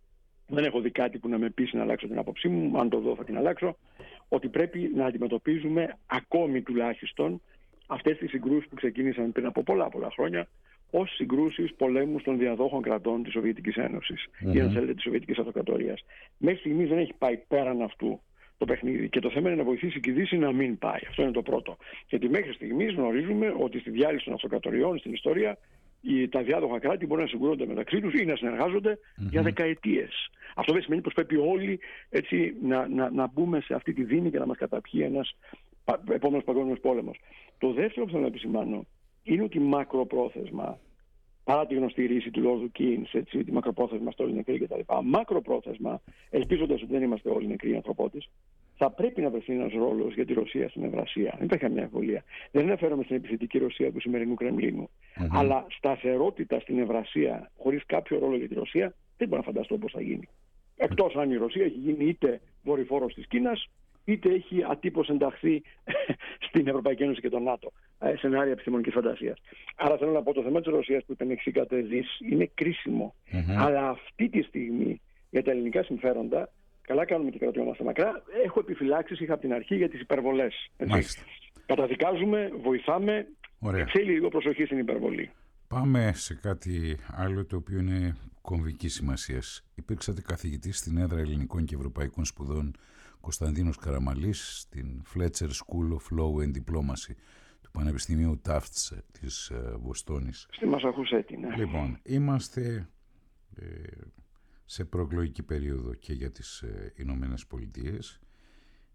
Speaker 2: δεν έχω δει κάτι που να με πείσει να αλλάξω την άποψή μου, αν το δω θα την αλλάξω, ότι πρέπει να αντιμετωπίζουμε ακόμη τουλάχιστον αυτές τις συγκρούσεις που ξεκίνησαν πριν από πολλά πολλά χρόνια ως συγκρούσεις πολέμου των διαδόχων κρατών της Σοβιετικής Ένωσης mm-hmm. ή αν θέλετε της Σοβιετικής Αυτοκρατορίας. Μέχρι στιγμής δεν έχει πάει πέραν αυτού το παιχνίδι, και το θέμα είναι να βοηθήσει και η Δύση να μην πάει. Αυτό είναι το πρώτο. Γιατί μέχρι στιγμής γνωρίζουμε ότι στη διάλυση των αυτοκρατοριών στην ιστορία τα διάδοχα κράτη μπορούν να συγκρούονται μεταξύ τους ή να συνεργάζονται mm-hmm. για δεκαετίες. Αυτό δεν σημαίνει πως πρέπει όλοι έτσι, να, να, να μπούμε σε αυτή τη δίνη και να μας καταπιεί ένας επόμενος παγκόσμιος πόλεμος. Το δεύτερο που θέλω να επισημάνω είναι ότι μακροπρόθεσμα, παρά τη γνωστή ρίση του Λόρδου Κίνς, έτσι, τη μακροπρόθεσμα στο όλοι νεκροί κτλ. Μακροπρόθεσμα, ελπίζοντας ότι δεν είμαστε όλοι νεκροί ανθρωπότες, θα πρέπει να βρεθεί ένας ρόλος για τη Ρωσία στην Ευρασία. Δεν υπάρχει καμιά εμβολία. Δεν αναφέρομαι στην επιθετική Ρωσία του σημερινού Κρεμλίνου. Mm-hmm. Αλλά σταθερότητα στην Ευρασία χωρίς κάποιο ρόλο για τη Ρωσία δεν μπορώ να φανταστώ πώς θα γίνει. Εκτός αν η Ρωσία έχει γίνει είτε δορυφόρος της Κίνας, είτε έχει ατύπως ενταχθεί στην Ευρωπαϊκή Ένωση και τον ΝΑΤΟ. Σενάρια επιστημονικής φαντασίας. Άρα θέλω να πω, το θέμα της Ρωσίας που υπενεξήκατε δις είναι κρίσιμο. Mm-hmm. Αλλά αυτή τη στιγμή για τα ελληνικά συμφέροντα, καλά κάνουμε και κρατιόμαστε μακρά. Έχω επιφυλάξεις, είχα από την αρχή, για τις υπερβολές. Καταδικάζουμε, βοηθάμε. Ωραία. Θέλει λίγο προσοχή στην υπερβολή.
Speaker 1: Πάμε σε κάτι άλλο το οποίο είναι κομβικής σημασίας. Υπήρξατε καθηγητής στην έδρα ελληνικών και ευρωπαϊκών σπουδών Κωνσταντίνος Καραμαλής στην Fletcher School of Law and Diplomacy του Πανεπιστημίου Tufts της Βοστόνης.
Speaker 2: Στη Μασαχουσέτη, ναι.
Speaker 1: Λοιπόν, είμαστε ε, σε προεκλογική περίοδο και για τις ε, Ηνωμένες Πολιτείες.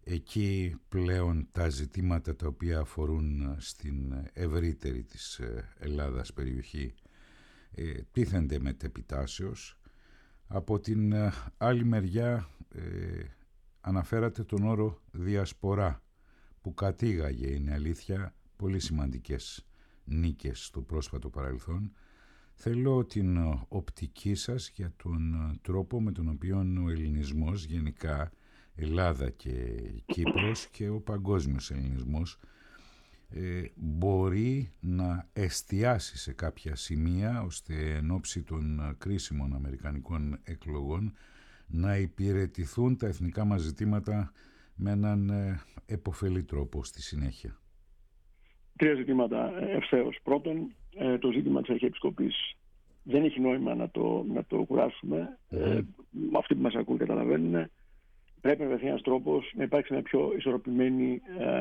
Speaker 1: εκεί πλέον τα ζητήματα τα οποία αφορούν στην ευρύτερη της Ελλάδας περιοχή ε, τίθενται μετεπιτάσεως. Από την άλλη μεριά ε, αναφέρατε τον όρο διασπορά που κατήγαγε, είναι αλήθεια, πολύ σημαντικές νίκες στο πρόσφατο παρελθόν. Θέλω την οπτική σας για τον τρόπο με τον οποίο ο ελληνισμός, γενικά Ελλάδα και Κύπρος και ο παγκόσμιος ελληνισμός, ε, μπορεί να εστιάσει σε κάποια σημεία ώστε εν ώψη των κρίσιμων αμερικανικών εκλογών να υπηρετηθούν τα εθνικά μας ζητήματα με έναν ε, επωφελή τρόπο στη συνέχεια.
Speaker 2: Τρία ζητήματα ευθέως. Πρώτον, ε, το ζήτημα της Αρχιεπισκοπής. Δεν έχει νόημα να το, να το κουράσουμε. Mm-hmm. Ε, αυτοί που μας ακούν καταλαβαίνουν. Πρέπει να βρεθεί ένας τρόπος να υπάρξει μια πιο ισορροπημένη ε,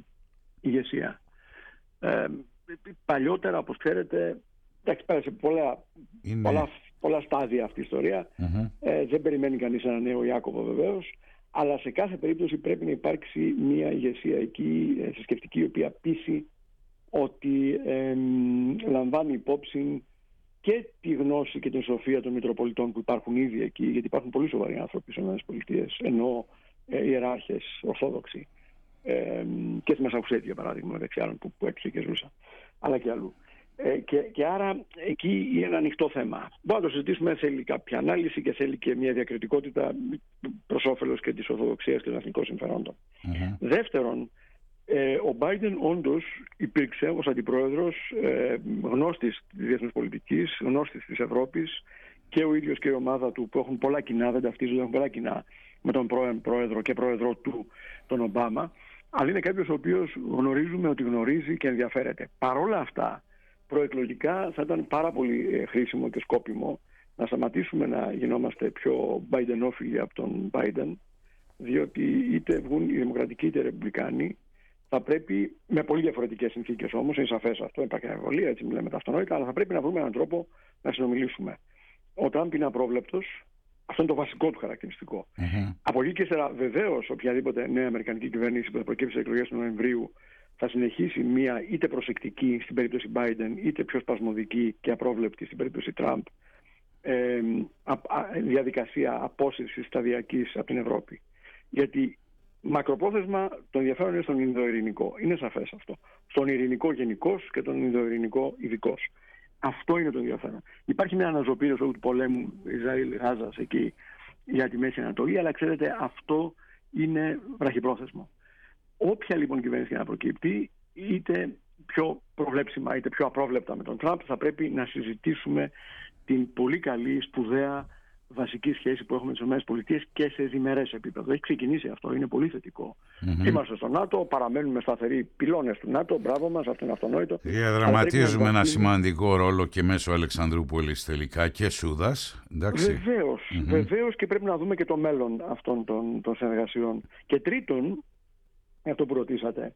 Speaker 2: ηγεσία. Ε, παλιότερα, όπως ξέρετε, εντάξει, πέρασε πολλά, Είναι... πολλά, πολλά στάδια αυτή η ιστορία. Mm-hmm. Ε, δεν περιμένει κανείς ένα νέο Ιάκωβο βεβαίως, αλλά σε κάθε περίπτωση πρέπει να υπάρξει μια ηγεσία εκεί, θρησκευτική, η οποία πείσει ότι ε, λαμβάνει υπόψη και τη γνώση και την σοφία των Μητροπολιτών που υπάρχουν ήδη εκεί, γιατί υπάρχουν πολύ σοβαροί άνθρωποι στις ΗΠΑ, ενώ ε, ιεράρχες ορθόδοξοι, ε, και στη Μασαχουσέτη, για παράδειγμα, μεταξύ άλλων που, που έτυχε και ζούσα, αλλά και αλλού. Ε, και, και άρα εκεί είναι ένα ανοιχτό θέμα. Μπορούμε να το συζητήσουμε, θέλει κάποια ανάλυση και θέλει και μια διακριτικότητα προς όφελος και της Ορθοδοξίας και των εθνικών συμφερόντων. Mm-hmm. Δεύτερον, ε, ο Biden όντως υπήρξε ως αντιπρόεδρος ε, γνώστης της διεθνούς πολιτικής, γνώστης της Ευρώπης, και ο ίδιος και η ομάδα του που έχουν πολλά κοινά, δεν ταυτίζονται, έχουν πολλά κοινά με τον πρώην πρόεδρο και πρόεδρο του, τον Ομπάμα, αλλά είναι κάποιος ο οποίος γνωρίζουμε ότι γνωρίζει και ενδιαφέρεται. Παρ' όλα αυτά, προεκλογικά θα ήταν πάρα πολύ χρήσιμο και σκόπιμο να σταματήσουμε να γινόμαστε πιο Bidenόφιλοι από τον Biden, διότι είτε βγουν οι δημοκρατικοί είτε οι ρεπουμπλικάνοι, θα πρέπει, με πολύ διαφορετικές συνθήκες όμως, είναι σαφές αυτό, υπάρχει αμφιβολία, έτσι μιλάμε τα αυτονόητα, αλλά θα πρέπει να βρούμε έναν τρόπο να συνομιλήσουμε. Ο Τραμπ είναι απρόβλεπτος, αυτό είναι το βασικό του χαρακτηριστικό. Mm-hmm. Από εκεί και ύστερα, βεβαίως, οποιαδήποτε νέα αμερικανική κυβέρνηση που θα προκύψει στις εκλογές του Νοεμβρίου θα συνεχίσει μια είτε προσεκτική στην περίπτωση Biden, είτε πιο σπασμωδική και απρόβλεπτη στην περίπτωση Τραμπ, ε, α, α, διαδικασία απόσυρσης σταδιακής από την Ευρώπη. Γιατί μακροπρόθεσμα το ενδιαφέρον είναι στον Ινδοειρηνικό. Είναι σαφές αυτό. Στον Ειρηνικό γενικώς και τον Ινδοειρηνικό ειδικώς. Αυτό είναι το ενδιαφέρον. Υπάρχει μια αναζωπήρωση του πολέμου Ισραήλ-Γάζας εκεί για τη Μέση Ανατολή, αλλά ξέρετε, αυτό είναι βραχυπρόθεσμο. Όποια λοιπόν κυβέρνηση να προκύπτει, είτε πιο προβλέψιμα είτε πιο απρόβλεπτα με τον Τραμπ, θα πρέπει να συζητήσουμε την πολύ καλή, σπουδαία βασική σχέση που έχουμε με τις ΗΠΑ και σε διμερές επίπεδο. Έχει ξεκινήσει αυτό, είναι πολύ θετικό. Mm-hmm. Είμαστε στο ΝΑΤΟ, παραμένουμε σταθεροί πυλώνες του ΝΑΤΟ, μπράβο μας, αυτό είναι αυτονόητο.
Speaker 1: Διαδραματίζουμε ένα βασίλει... σημαντικό ρόλο και μέσω Αλεξανδρούπολης τελικά και Σούδας.
Speaker 2: Βεβαίως, mm-hmm. βεβαίως, και πρέπει να δούμε και το μέλλον αυτών των, των συνεργασιών. Και τρίτον, αυτό που ρωτήσατε,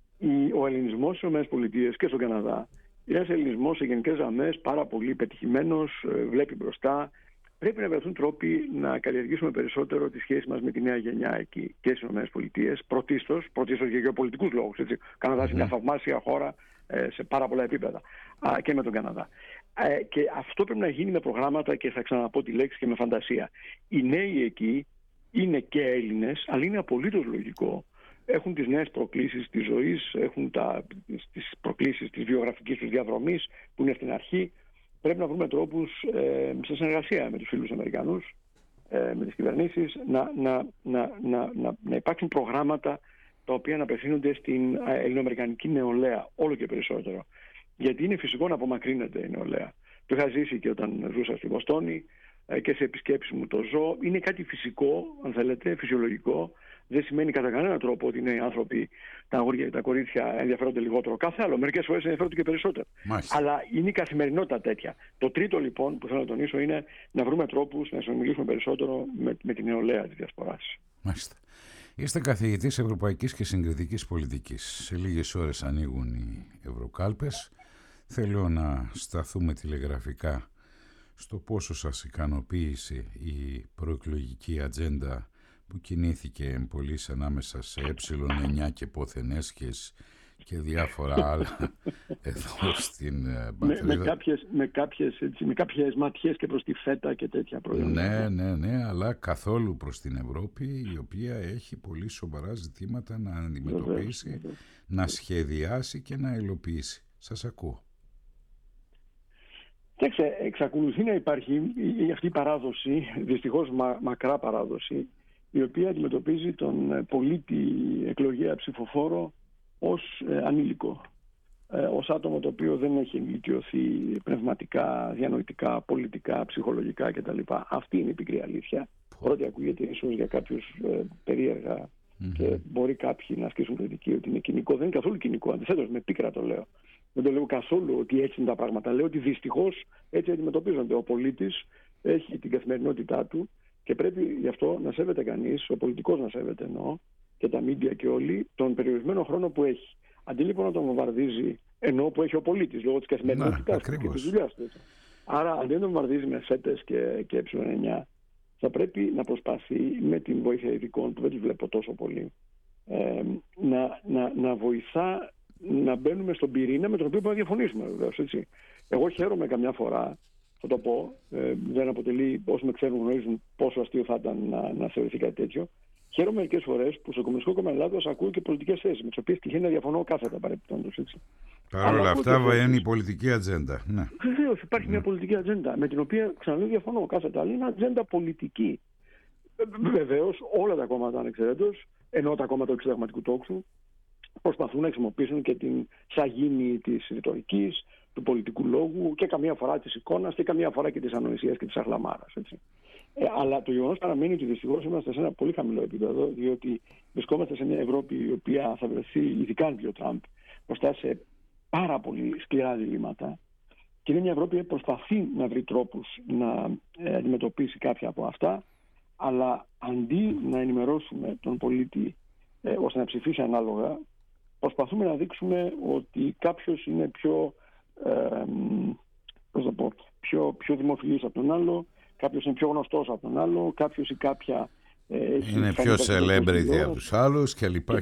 Speaker 2: ο ελληνισμός στις ΗΠΑ και στον Καναδά είναι ένας ελληνισμός σε γενικές γραμμές πάρα πολύ πετυχημένος, βλέπει μπροστά. Πρέπει να βρεθούν τρόποι να καλλιεργήσουμε περισσότερο τη σχέση μας με τη νέα γενιά εκεί και στις ΗΠΑ. Πρωτίστως, πρωτίστως για γεωπολιτικούς λόγους. Έτσι. Ο Καναδάς mm-hmm. είναι μια θαυμάσια χώρα ε, σε πάρα πολλά επίπεδα, α, και με τον Καναδά. Ε, και αυτό πρέπει να γίνει με προγράμματα, και θα ξαναπώ τη λέξη, και με φαντασία. Οι νέοι εκεί είναι και Έλληνες, αλλά είναι απολύτως λογικό. Έχουν τις νέες προκλήσεις της ζωής, έχουν τα, τις προκλήσεις της βιογραφικής τους διαδρομής που είναι στην αρχή. Πρέπει να βρούμε τρόπους ε, σε συνεργασία με τους φίλους Αμερικανούς, ε, με τις κυβερνήσεις, να, να, να, να, να, να υπάρξουν προγράμματα τα οποία να απευθύνονται στην ελληνοαμερικανική νεολαία όλο και περισσότερο. Γιατί είναι φυσικό να απομακρύνεται η νεολαία. Το είχα ζήσει και όταν ζούσα στη Βοστόνη ε, και σε επισκέψεις μου το ζω. Είναι κάτι φυσικό, αν θέλετε, φυσιολογικό. Δεν σημαίνει κατά κανέναν τρόπο ότι οι νέοι άνθρωποι, τα αγόρια, τα κορίτσια ενδιαφέρονται λιγότερο. Κάθε άλλο, μερικές φορές ενδιαφέρονται και περισσότερο. Μάλιστα. Αλλά είναι η καθημερινότητα τέτοια. Το τρίτο λοιπόν που θέλω να τονίσω είναι να βρούμε τρόπους να συνομιλήσουμε περισσότερο με, με την νεολαία της διασποράς.
Speaker 1: Μάλιστα. Είστε καθηγητής Ευρωπαϊκής και Συγκριτικής Πολιτικής. Σε λίγες ώρες ανοίγουν οι Ευρωκάλπες. Θέλω να σταθούμε τηλεγραφικά στο πόσο σας ικανοποίησε η προεκλογική ατζέντα που κινήθηκε πολύ ανάμεσα σε ε εννιά και ποθενέσχες και διάφορα άλλα εδώ στην πατρίδα.
Speaker 2: Με, με, κάποιες, με, κάποιες, έτσι, με κάποιες ματιές και προς τη φέτα και τέτοια προϊόντα.
Speaker 1: Ναι, ναι, ναι, αλλά καθόλου προς την Ευρώπη, η οποία έχει πολύ σοβαρά ζητήματα να αντιμετωπίσει, βεβαίως, βεβαίως. να σχεδιάσει και να υλοποιήσει. Σας ακούω.
Speaker 2: Κοιτάξτε, εξακολουθεί να υπάρχει αυτή η παράδοση, δυστυχώς μα, μακρά παράδοση, η οποία αντιμετωπίζει τον πολίτη εκλογέα ψηφοφόρο ως ε, ανήλικο. Ε, ως άτομο το οποίο δεν έχει ενηλικιωθεί πνευματικά, διανοητικά, πολιτικά, ψυχολογικά κτλ. Αυτή είναι η πικρή αλήθεια. Πρώτη ακούγεται ίσως για κάποιους ε, περίεργα mm-hmm. και μπορεί κάποιοι να ασκήσουν κριτική ότι είναι κοινικό. Δεν είναι καθόλου κοινικό, αντιθέτως με πίκρα το λέω. Δεν το λέω καθόλου ότι έτσι είναι τα πράγματα. Λέω ότι δυστυχώς έτσι αντιμετωπίζονται. Ο πολίτης έχει την καθημερινότητά του και πρέπει γι' αυτό να σέβεται κανείς, ο πολιτικός να σέβεται εννοώ, και τα μίντια και όλοι, τον περιορισμένο χρόνο που έχει. Αντί λοιπόν να τον βομβαρδίζει, ενώ που έχει ο πολίτης λόγω της καθημερινότητάς του και της δουλειάς του. Άρα, αντί να τον βομβαρδίζει με φέτες και, και ε εννιά, θα πρέπει να προσπαθεί με την βοήθεια ειδικών, που δεν τους βλέπω τόσο πολύ, ε, να, να, να βοηθά να μπαίνουμε στον πυρήνα με τον οποίο μπορούμε να διαφωνήσουμε, βεβαίως. Έτσι. Εγώ χαίρομαι καμιά φορά, θα το πω, ε, δεν αποτελεί, όσοι με ξέρουν γνωρίζουν πόσο αστείο θα ήταν να, να θεωρηθεί κάτι τέτοιο. Χαίρομαι μερικές φορές που στο Κομμουνιστικό Κόμμα Ελλάδος ακούω και πολιτικές θέσεις, με τις οποίες τυχαίνει να διαφωνώ κάθετα παρεπιπτόντως.
Speaker 1: Παρ' όλα αυτά είναι η πολιτική ατζέντα. Ναι.
Speaker 2: Βεβαίως υπάρχει ναι. μια πολιτική ατζέντα, με την οποία ξαναλέω διαφωνώ κάθετα, αλλά είναι ατζέντα πολιτική. Βεβαίως όλα τα κόμματα ανεξαιρέτως, ενώ τα κόμματα του συνταγματικού τόξου, προσπαθούν να χρησιμοποιήσουν και την σαγίνη της ρητορικής, του πολιτικού λόγου και καμία φορά της εικόνας και καμία φορά και της ανοησίας και της αχλαμάρας. Έτσι. Ε, αλλά το γεγονός παραμένει ότι δυστυχώς είμαστε σε ένα πολύ χαμηλό επίπεδο, διότι βρισκόμαστε σε μια Ευρώπη η οποία θα βρεθεί, ειδικά αν βγει ο Τραμπ, μπροστά σε πάρα πολύ σκληρά διλήμματα. Και είναι μια Ευρώπη που προσπαθεί να βρει τρόπους να ε, αντιμετωπίσει κάποια από αυτά, αλλά αντί να ενημερώσουμε τον πολίτη ε, ώστε να ψηφίσει ανάλογα, προσπαθούμε να δείξουμε ότι κάποιος είναι πιο, ε, πώς να πω, πιο, πιο δημοφιλής από τον άλλο, κάποιος είναι πιο γνωστός από τον άλλο, κάποιος ή κάποια ε, έχει
Speaker 1: είναι πιο celebrity από τους άλλους κλπ.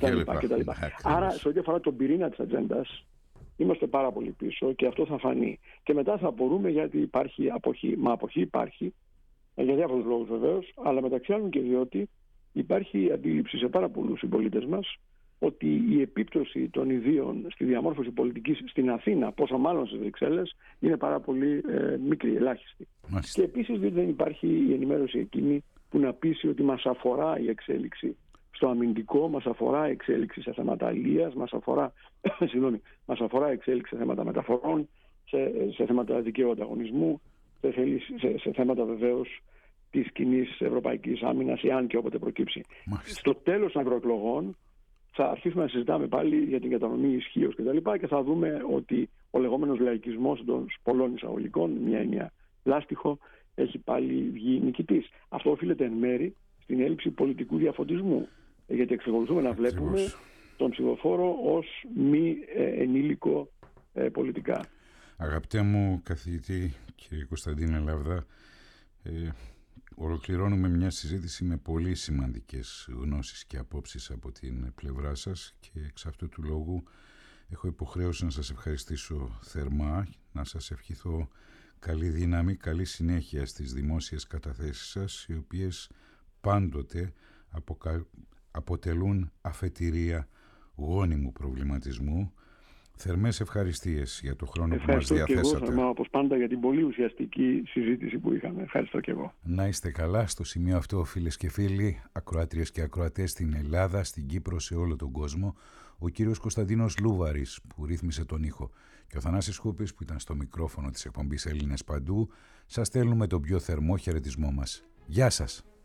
Speaker 2: Άρα, σε ό,τι αφορά τον πυρήνα της ατζέντας, είμαστε πάρα πολύ πίσω και αυτό θα φανεί. Και μετά θα μπορούμε, γιατί υπάρχει αποχή. Μα αποχή υπάρχει, για διάφορους λόγους βεβαίως, αλλά μεταξύ άλλων και διότι υπάρχει αντίληψη σε πάρα πολλούς συμπολίτες μας ότι η επίπτωση των ιδίων στη διαμόρφωση πολιτικής στην Αθήνα, πόσο μάλλον στις Βρυξέλλες, είναι πάρα πολύ ε, μικρή, ελάχιστη. Μάλιστα. Και επίσης διότι δεν υπάρχει η ενημέρωση εκείνη που να πείσει ότι μας αφορά η εξέλιξη στο αμυντικό, μας αφορά η εξέλιξη σε θέματα αλίας, μας αφορά, συγγνώμη, μας αφορά η εξέλιξη σε θέματα μεταφορών, σε, σε θέματα δικαίου ανταγωνισμού, σε, σε, σε θέματα βεβαίως της κοινής ευρωπαϊκής άμυνας, εάν και όποτε προκύψει. Μάλιστα. Στο τέλος των ευρωεκλογών θα αρχίσουμε να συζητάμε πάλι για την κατανομή ισχύως κτλ. Και, και θα δούμε ότι ο λεγόμενος λαϊκισμός των πολλών εισαγωγικών, μια έννοια λάστιχο, έχει πάλι βγει νικητής. Αυτό οφείλεται εν μέρη στην έλλειψη πολιτικού διαφωτισμού. Γιατί εξακολουθούμε να βλέπουμε Ακριβώς. τον ψηφοφόρο ως μη ε, ενήλικο ε, πολιτικά.
Speaker 1: Αγαπητέ μου καθηγητή κύριε Κωνσταντίνε Λαβδά, ε, ολοκληρώνουμε μια συζήτηση με πολύ σημαντικές γνώσεις και απόψεις από την πλευρά σας και εξ αυτού του λόγου έχω υποχρέωση να σας ευχαριστήσω θερμά, να σας ευχηθώ καλή δύναμη, καλή συνέχεια στις δημόσιες καταθέσεις σας, οι οποίες πάντοτε αποκα... αποτελούν αφετηρία γόνιμου προβληματισμού. Θερμές ευχαριστίες για το χρόνο
Speaker 2: Ευχαριστώ
Speaker 1: που μας διαθέσατε.
Speaker 2: Ευχαριστώ και εγώ, όπως πάντα, για την πολύ ουσιαστική συζήτηση που είχαμε. Ευχαριστώ και εγώ.
Speaker 1: Να είστε καλά. Στο σημείο αυτό, φίλες και φίλοι, ακροάτριες και ακροατές στην Ελλάδα, στην Κύπρο, σε όλο τον κόσμο, ο κύριος Κωνσταντίνος Λούβαρης που ρύθμισε τον ήχο και ο Θανάσης Χούπης που ήταν στο μικρόφωνο της εκπομπής Έλληνες Παντού, σας στέλνουμε τον πιο θερμό χαιρετισμό μας. Γεια σας!